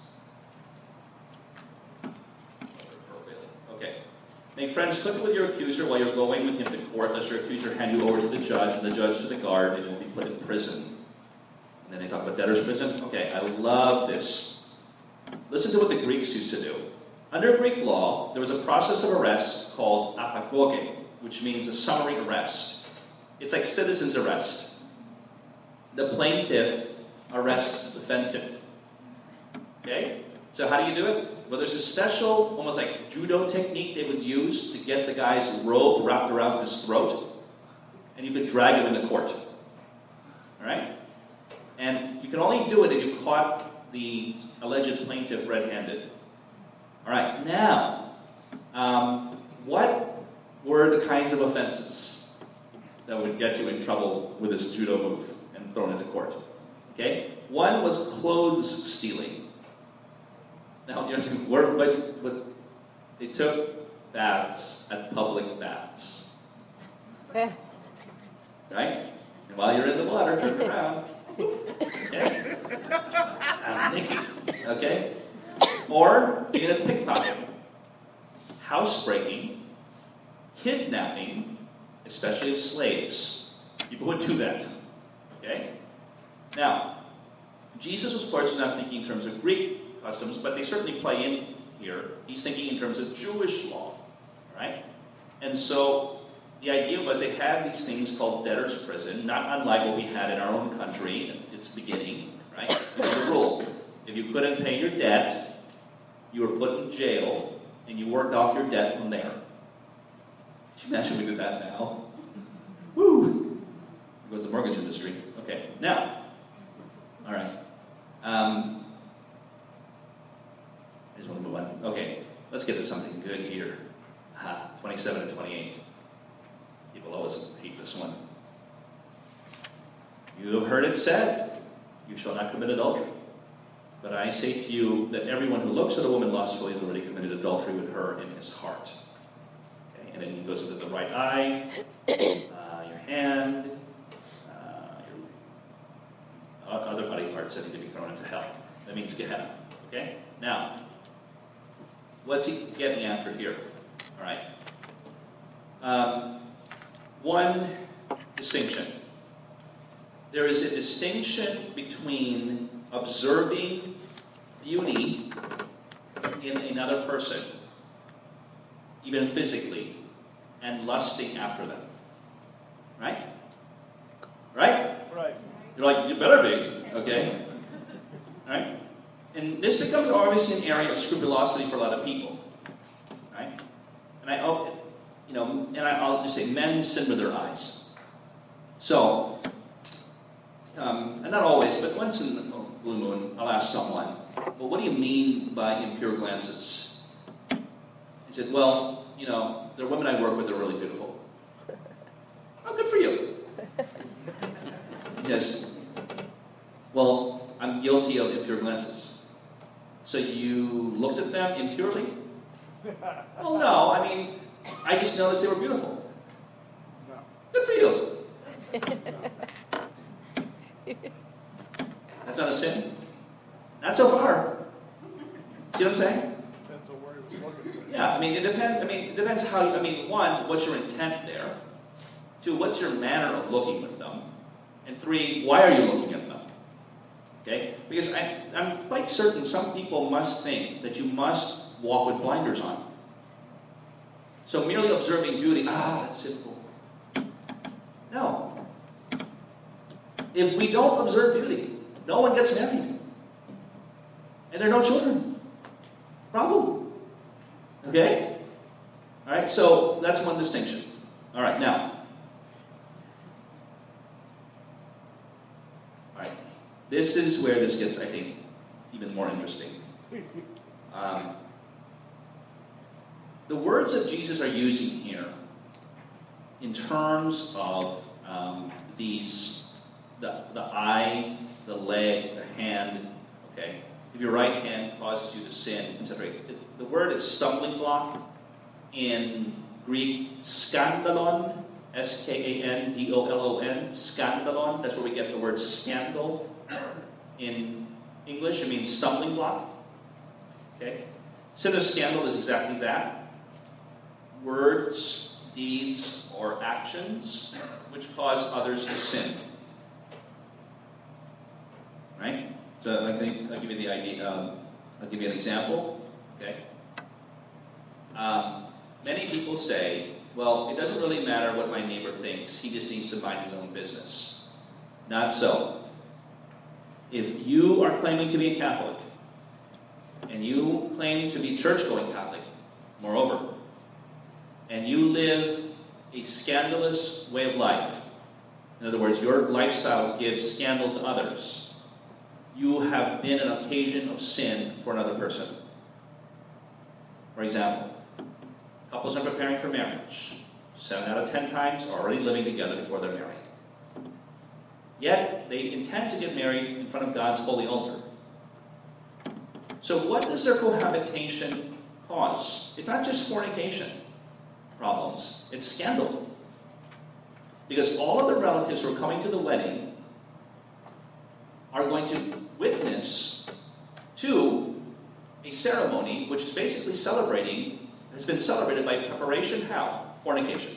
[SPEAKER 1] Okay. Make friends quickly with your accuser while you're going with him to court, lest your accuser hand you over to the judge, and the judge to the guard, and you will be put in prison. And then they talk about debtor's prison. Okay, I love this. Listen to what the Greeks used to do. Under Greek law, there was a process of arrest called apagoge, which means a summary arrest. It's like citizen's arrest. The plaintiff arrests the defendant. Okay? So how do you do it? Well, there's a special, almost like judo technique they would use to get the guy's robe wrapped around his throat, and you could drag him into court. All right? And you can only do it if you caught the alleged plaintiff red-handed. All right, now, um, what were the kinds of offenses that would get you in trouble with this judo move and thrown into court? Okay, one was clothes stealing. Now, you know, what, what, what, they took baths at public baths. Right? And while you're in the water, turn around. Okay? I'm naked. Okay? Or being a pickpocket, housebreaking, kidnapping, especially of slaves. People would do that. Okay? Now, Jesus, of course, is not thinking in terms of Greek customs, but they certainly play in here. He's thinking in terms of Jewish law. Right? And so the idea was they had these things called debtor's prison, not unlike what we had in our own country at its beginning. Right? There's a rule. If you couldn't pay your debt, you were put in jail, and you worked off your debt from there. Can you imagine we did that now? Woo! There goes the mortgage industry. Okay, now, all right. Um, I just want to move on. Okay, let's get to something good here. Aha, twenty-seven and twenty-eight. People always hate this one. You have heard it said, you shall not commit adultery. But I say to you that everyone who looks at a woman lustfully has already committed adultery with her in his heart. Okay? And then he goes into the right eye, uh, your hand, uh, your other body parts that need to be thrown into hell. That means Gehenna. Okay? Now, what's he getting after here? All right. Um, one distinction. There is a distinction between observing beauty in another person, even physically, and lusting after them. Right? Right?
[SPEAKER 3] Right.
[SPEAKER 1] You're like, you better be, okay? Right? And this becomes obviously an area of scrupulosity for a lot of people. Right? And I, you know, and I'll just say, men sin with their eyes. So, um, and not always, but once in the blue moon, I'll ask someone, well, what do you mean by impure glances? He said, well, you know, the women I work with are really beautiful. Oh, good for you. He says, well, I'm guilty of impure glances. So you looked at them impurely? Well, no, I mean, I just noticed they were beautiful.
[SPEAKER 3] No.
[SPEAKER 1] Good for you. That's not a sin? Not so far. See what I'm saying?
[SPEAKER 3] Depends on where he was looking.
[SPEAKER 1] Yeah, I mean, it depends. I mean, it depends how you, I mean, one, what's your intent there? Two, what's your manner of looking at them? And three, why are you looking at them? Okay? Because I, I'm quite certain some people must think that you must walk with blinders on. So merely observing beauty, ah, that's simple. No. If we don't observe beauty, no one gets married. And there are no children. Problem. Okay? All right, so that's one distinction. All right, now. All right. This is where this gets, I think, even more interesting. Um, the words that Jesus are using here in terms of um, these, the, the eye, the leg, the hand, okay, if your right hand causes you to sin, et cetera. It, the word is stumbling block. In Greek, skandalon, S K A N D O L O N, skandalon. That's where we get the word scandal. In English, it means stumbling block. Okay? Sin of scandal is exactly that. Words, deeds, or actions which cause others to sin. Right? So I think I'll give you the idea. Um, I'll give you an example. Okay. Um, many people say, "Well, it doesn't really matter what my neighbor thinks. He just needs to mind his own business." Not so. If you are claiming to be a Catholic, and you claim to be church-going Catholic, moreover, and you live a scandalous way of life, in other words, your lifestyle gives scandal to others, you have been an occasion of sin for another person. For example, couples are preparing for marriage. Seven out of ten times are already living together before they're married. Yet, they intend to get married in front of God's holy altar. So what does their cohabitation cause? It's not just fornication problems. It's scandal. Because all of the relatives who are coming to the wedding are going to witness to a ceremony which is basically celebrating, has been celebrated by preparation. How? Fornication.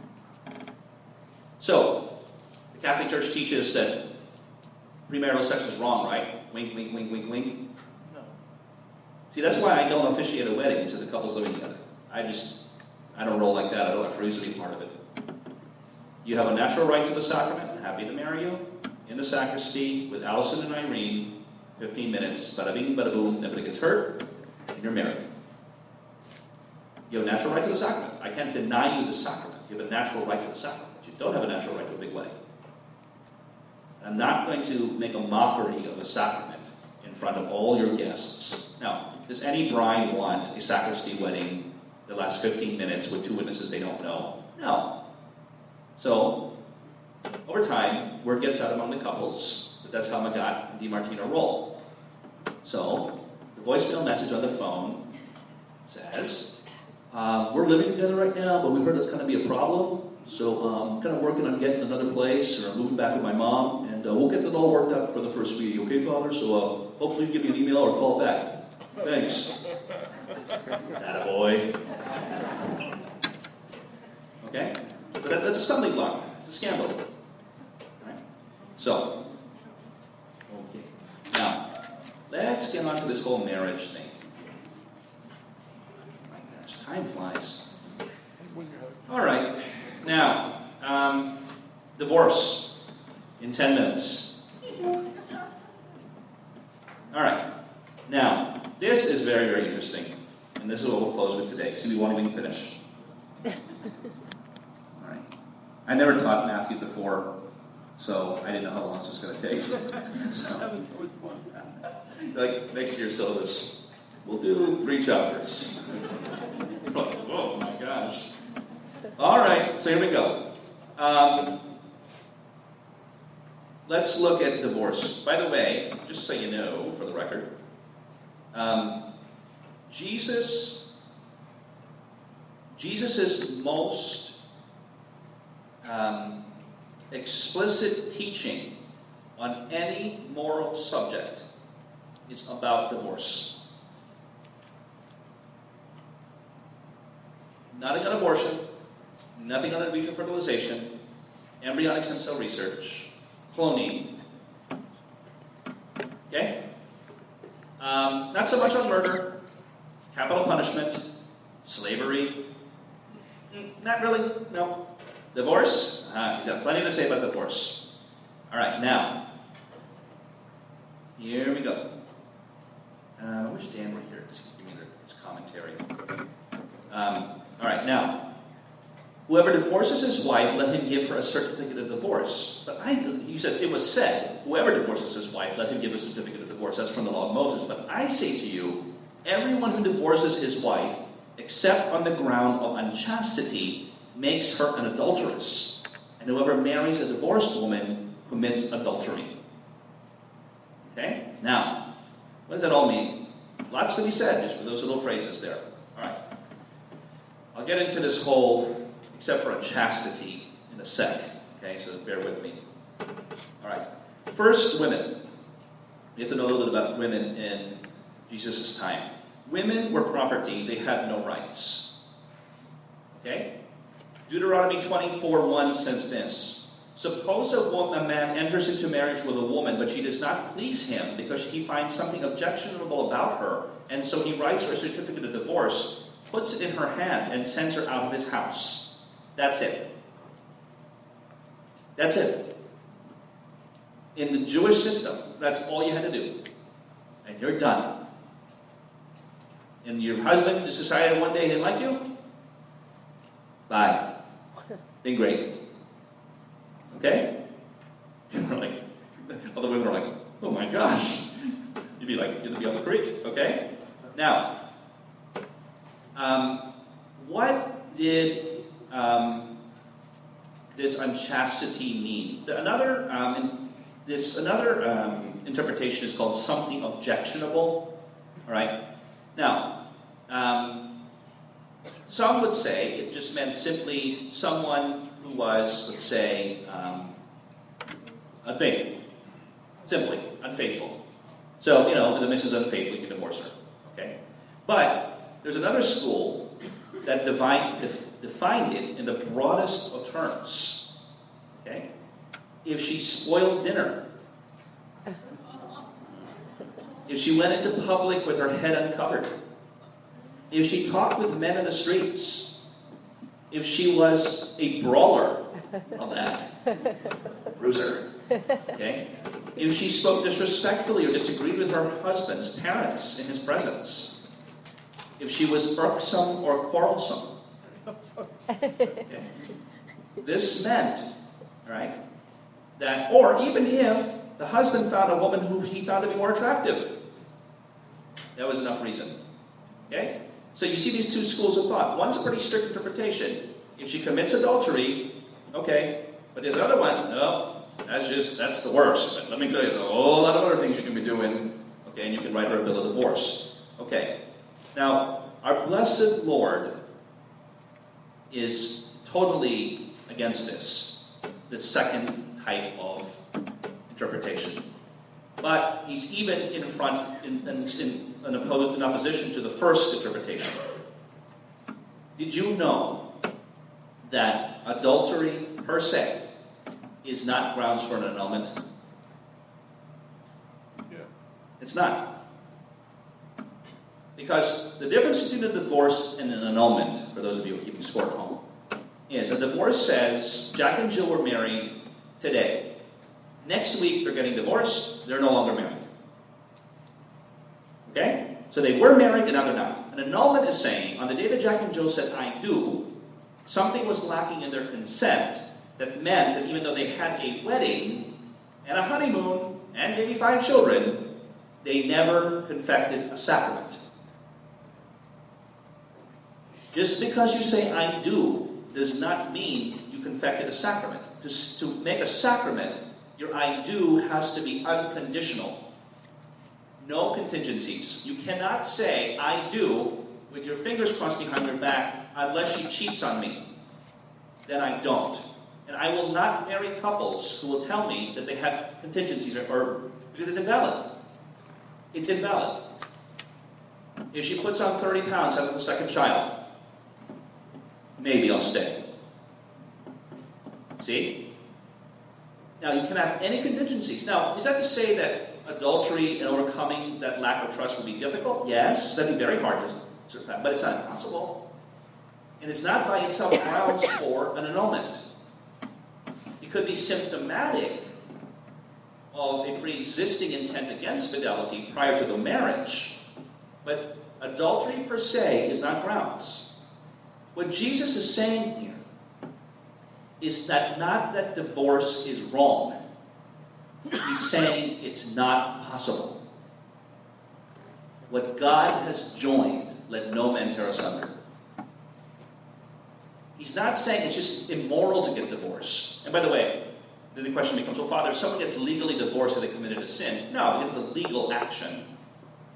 [SPEAKER 1] So, the Catholic Church teaches that premarital sex is wrong, right? Wink, wink, wink, wink, wink.
[SPEAKER 3] No.
[SPEAKER 1] See, that's why I don't officiate a wedding, since the couple's living together. I just, I don't roll like that. I don't refuse to be part of it. You have a natural right to the sacrament. I'm happy to marry you in the sacristy with Allison and Irene. fifteen minutes, bada bing, bada boom, nobody gets hurt, and you're married. You have a natural right to the sacrament. I can't deny you the sacrament. You have a natural right to the sacrament. You don't have a natural right to a big wedding. I'm not going to make a mockery of a sacrament in front of all your guests. Now, does any bride want a sacristy wedding that lasts fifteen minutes with two witnesses they don't know? No. So, over time, word gets out among the couples that that's how Magat and DiMartino roll. So, the voicemail message on the phone says, uh, we're living together right now, but we heard that's going to be a problem. So I'm um, kind of working on getting another place, or I'm moving back with my mom, and uh, we'll get it all worked out for the first meeting, okay, Father? So uh, hopefully you give me an email or call back. Thanks. Attaboy. Okay? But that, that's a stumbling block. It's a scandal. Right? So, okay. Now, let's get on to this whole marriage thing. Oh my gosh, time flies. All right. Now, um, divorce in ten minutes. All right. Now, this is very, very interesting. And this is what we'll close with today. So we won't even finish. All right. I never taught Matthew before, so I didn't know how long this was going to take. So, like, next year's syllabus, we'll do three chapters. Oh my gosh. All right, so here we go. Um, let's look at divorce. By the way, just so you know, for the record, um, Jesus, Jesus's most um, explicit teaching on any moral subject is about divorce. Nothing on abortion. Nothing on in vitro fertilization, embryonic stem cell research, cloning. Okay? Um, not so much on murder, capital punishment, slavery. Not really, no. Divorce? Uh, he's got plenty to say about divorce. All right, now, here we go. Uh, I wish Dan were here to give me his commentary. Um, all right, now. Whoever divorces his wife, let him give her a certificate of divorce. But I, he says, it was said, whoever divorces his wife, let him give a certificate of divorce. That's from the law of Moses. But I say to you, everyone who divorces his wife, except on the ground of unchastity, makes her an adulteress. And whoever marries a divorced woman commits adultery. Okay? Now, What does that all mean? Lots to be said just for those little phrases there. All right. I'll get into this whole, except for chastity, in a sec. Okay, so bear with me. All right. First, women. You have to know a little bit about women in Jesus' time. Women were property. They had no rights. Okay? Deuteronomy twenty-four one says this. Suppose a, woman, a man enters into marriage with a woman, but she does not please him because he finds something objectionable about her, and so he writes her a certificate of divorce, puts it in her hand, and sends her out of his house. That's it. That's it. In the Jewish system, that's all you had to do. And you're done. And your husband just decided one day he didn't like you? Bye. Been great. Okay? And we're like, all the women are like, oh my gosh. You'd be like, you'd be on the creek. Okay? Now, um, what did um, this unchastity mean? Another, um, this, another um, interpretation is called something objectionable. All right? Now, um, some would say it just meant simply someone who was, let's say, um, unfaithful. Simply, unfaithful. So, you know, the missus is unfaithful, you can divorce her. Okay? But there's another school that divine, def, defined it in the broadest of terms. Okay? If she spoiled dinner, if she went into public with her head uncovered, if she talked with men in the streets, if she was a brawler of that, bruiser, okay? If she spoke disrespectfully or disagreed with her husband's parents in his presence, if she was irksome or quarrelsome, okay? This meant, right, that, or even if the husband found a woman who he found to be more attractive, that was enough reason, okay? So you see these two schools of thought. One's a pretty strict interpretation. If she commits adultery, okay. But there's another one, no, that's just, that's the worst. But let me tell you, there's a whole lot of other things you can be doing, okay, and you can write her a bill of divorce. Okay. Now, our blessed Lord is totally against this, this second type of interpretation. But he's even in front, in, in, in, in, opposed, in opposition to the first interpretation. Did you know that adultery per se is not grounds for an annulment?
[SPEAKER 3] Yeah.
[SPEAKER 1] It's not. Because the difference between a divorce and an annulment, for those of you who are keeping score at home, is a divorce says Jack and Jill were married today. Next week, they're getting divorced. They're no longer married. Okay? So they were married, and now they're not. An annulment is saying, on the day that Jack and Jill said, I do, something was lacking in their consent that meant that even though they had a wedding and a honeymoon and maybe five children, they never confected a sacrament. Just because you say, I do, does not mean you confected a sacrament. To, to make a sacrament, your I do has to be unconditional. No contingencies. You cannot say, I do, with your fingers crossed behind your back, unless she cheats on me. Then I don't. And I will not marry couples who will tell me that they have contingencies, or, or because it's invalid. It's invalid. If she puts on thirty pounds, has a second child, maybe I'll stay. See? Now, you can have any contingencies. Now, is that to say that adultery and overcoming that lack of trust would be difficult? Yes, that'd be very hard to surpass, but it's not impossible. And it's not by itself grounds for an annulment. It could be symptomatic of a pre-existing intent against fidelity prior to the marriage, but adultery per se is not grounds. What Jesus is saying here is that not that divorce is wrong. He's saying it's not possible. What God has joined, let no man tear asunder. He's not saying it's just immoral to get divorced. And by the way, then the question becomes, well, Father, if someone gets legally divorced, have they committed a sin? No, because it's a legal action.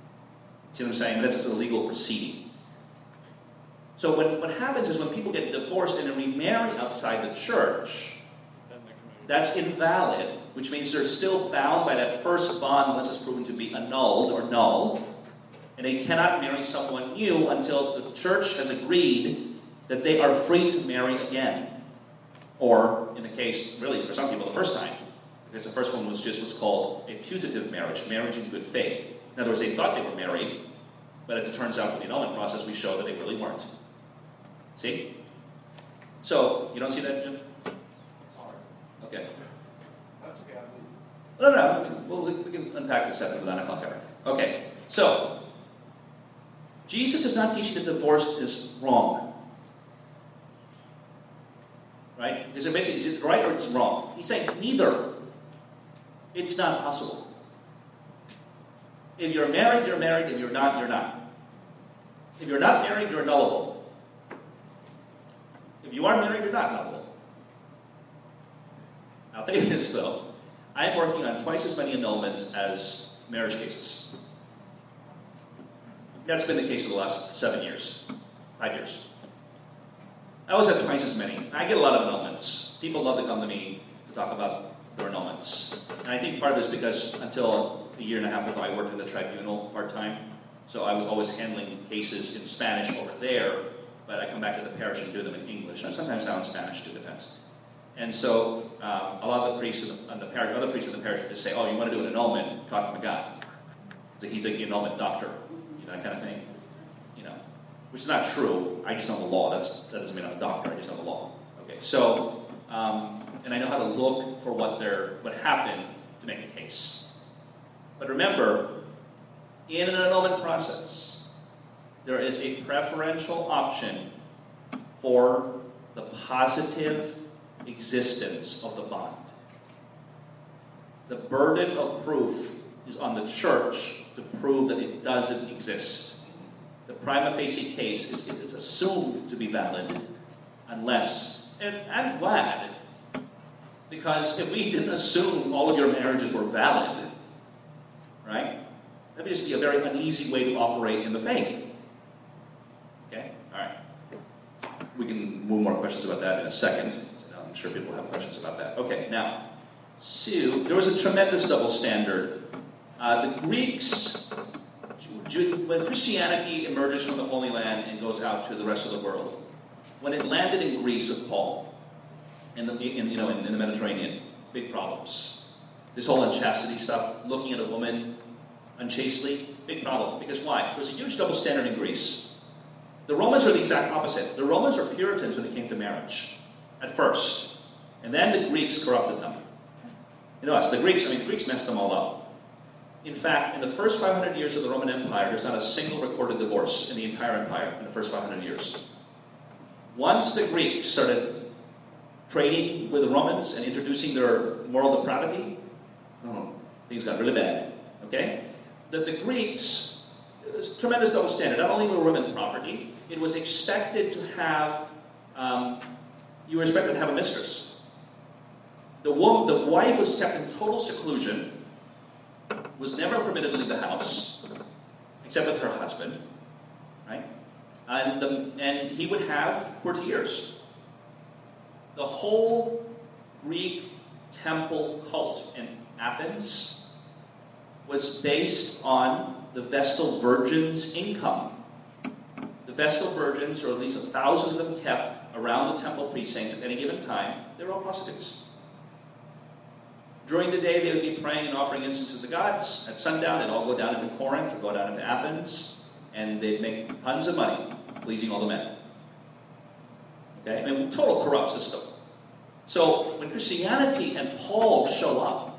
[SPEAKER 1] See what I'm saying? That's just a legal proceeding. So what, what happens is when people get divorced and then remarry outside the church, that's invalid, which means they're still bound by that first bond unless it's proven to be annulled or null. And they cannot marry someone new until the church has agreed that they are free to marry again. Or, in the case, really, for some people, the first time. Because the first one was just what's called a putative marriage, marriage in good faith. In other words, they thought they were married, but as it turns out, in the annulment process, we show that they really weren't. See? So, you don't see that, Jim?
[SPEAKER 3] Sorry.
[SPEAKER 1] Okay.
[SPEAKER 3] That's okay.
[SPEAKER 1] No, no, no. Well, we can unpack this after the nine o'clock hour. Okay. So, Jesus is not teaching that divorce is wrong. Right? Because basically, it's right or it's wrong. He's saying neither. It's not possible. If you're married, you're married. If you're not, you're not. If you're not married, you're nullable. If you are married, you're not nullable. I'll tell you this, though. I'm working on twice as many annulments as marriage cases. That's been the case for the last seven years, five years. I always have twice as many. I get a lot of annulments. People love to come to me to talk about their annulments. And I think part of it is because until a year and a half ago, I worked in the tribunal part-time. So I was always handling cases in Spanish over there, but I come back to the parish and do them in English. And sometimes now in Spanish, too, depends. And so um, a lot of the priests in the, in the parish, other priests in the parish would just say, oh, you want to do an annulment, talk to Magat. So he's like the annulment doctor, you know, that kind of thing. You know, which is not true. I just know the law. That's, that doesn't mean I'm a doctor. I just know the law. Okay, so, um, and I know how to look for what they're, what happened to make a case. But remember, in an annulment process, there is a preferential option for the positive existence of the bond. The burden of proof is on the church to prove that it doesn't exist. The prima facie case is, is assumed to be valid unless, and I'm glad, because if we didn't assume all of your marriages were valid, right, that would just be a very uneasy way to operate in the faith. Okay? All right. We can move more questions about that in a second. I'm sure people have questions about that. Okay, now, so there was a tremendous double standard. Uh, the Greeks, when Christianity emerges from the Holy Land and goes out to the rest of the world, when it landed in Greece with Paul, in the, in, you know, in, in the Mediterranean, big problems. This whole unchastity stuff, looking at a woman unchastely, big problem. Because why? There was a huge double standard in Greece. The Romans are the exact opposite. The Romans are Puritans when it came to marriage, at first. And then the Greeks corrupted them. You know, the Greeks, I mean, the Greeks messed them all up. In fact, in the first five hundred years of the Roman Empire, there's not a single recorded divorce in the entire empire in the first five hundred years. Once the Greeks started trading with the Romans and introducing their moral depravity, oh, things got really bad. Okay? That the Greeks, it was a tremendous double standard. Not only were women property, it was expected to have, um, you were expected to have a mistress. The woman, the wife was kept in total seclusion, was never permitted to leave the house, except with her husband, right? And, the, and he would have courtiers. The whole Greek temple cult in Athens was based on the Vestal Virgins' income. The Vestal Virgins, or at least a thousand of them kept around the temple precincts at any given time, they were all prostitutes. During the day, they would be praying and offering incense to the gods. At sundown, they'd all go down into Corinth or go down into Athens, and they'd make tons of money, pleasing all the men. Okay? I mean, total corrupt system. So, when Christianity and Paul show up,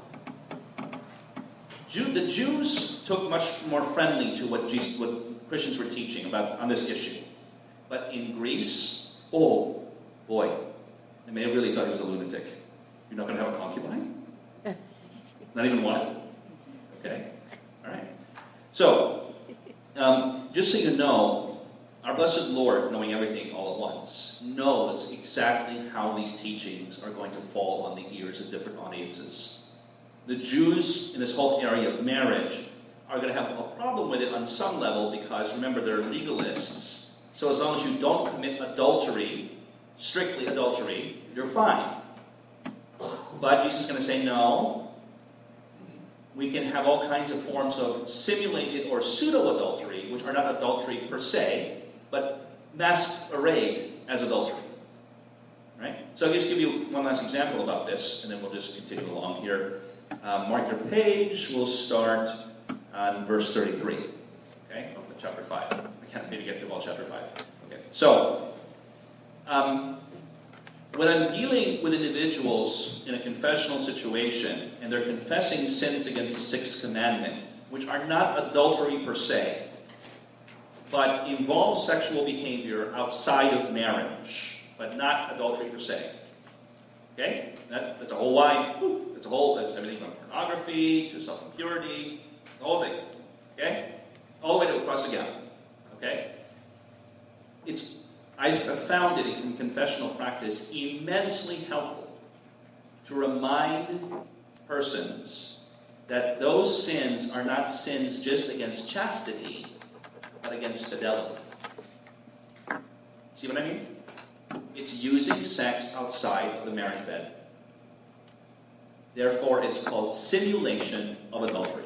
[SPEAKER 1] Jew, the Jews took much more friendly to what, Jesus, what Christians were teaching about on this issue. But in Greece, oh, boy, I mean, they really thought he was a lunatic. You're not going to have a concubine? Not even one? Okay. All right. So, um, just so you know, our blessed Lord, knowing everything all at once, knows exactly how these teachings are going to fall on the ears of different audiences. The Jews in this whole area of marriage are going to have a problem with it on some level because, remember, they're legalists. So as long as you don't commit adultery, strictly adultery, you're fine. But Jesus is going to say, no, we can have all kinds of forms of simulated or pseudo-adultery, which are not adultery per se, but masquerade as adultery. Right? So I'll just give you one last example about this, and then we'll just continue along here. Um, mark your page. We'll start on verse thirty-three. Okay, of chapter five. I can't maybe get to all chapter five. Okay, so um, when I'm dealing with individuals in a confessional situation, and they're confessing sins against the sixth commandment, which are not adultery per se, but involve sexual behavior outside of marriage, but not adultery per se. Okay? That, that's a whole wide, whew, that's a whole, that's everything from pornography to self-impurity, the whole thing. Okay? All the way to across the gap. Okay? It's, I've found it in confessional practice immensely helpful to remind persons that those sins are not sins just against chastity, but against fidelity. See what I mean? It's using sex outside of the marriage bed. Therefore, it's called simulation of adultery.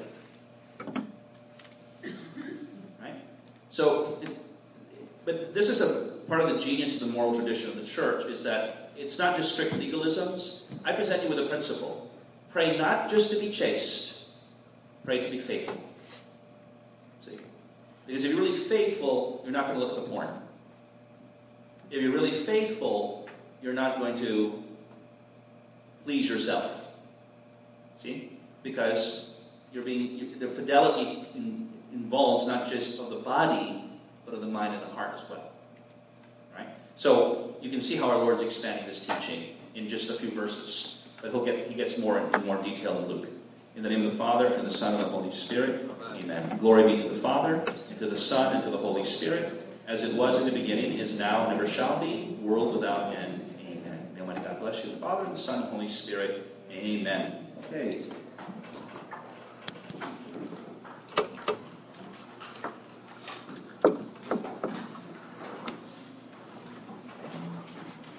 [SPEAKER 1] Right? So, it, but this is a part of the genius of the moral tradition of the church, is that it's not just strict legalisms. I present you with a principle. Pray not just to be chaste, pray to be faithful. See? Because if you're really faithful, you're not going to look at the porn. If you're really faithful, you're not going to please yourself. See? Because you're being you, the fidelity in, involves not just of the body, but of the mind and the heart as well. Right? So you can see how our Lord's expanding this teaching in just a few verses. But he'll get he gets more in more detail in Luke. In the name of the Father, and the Son, and the Holy Spirit. Amen. Glory be to the Father, and to the Son, and to the Holy Spirit, as it was in the beginning, is now, and ever shall be, world without end. Amen. And when God bless you, the Father, and the Son, and the Holy Spirit. Amen. Okay.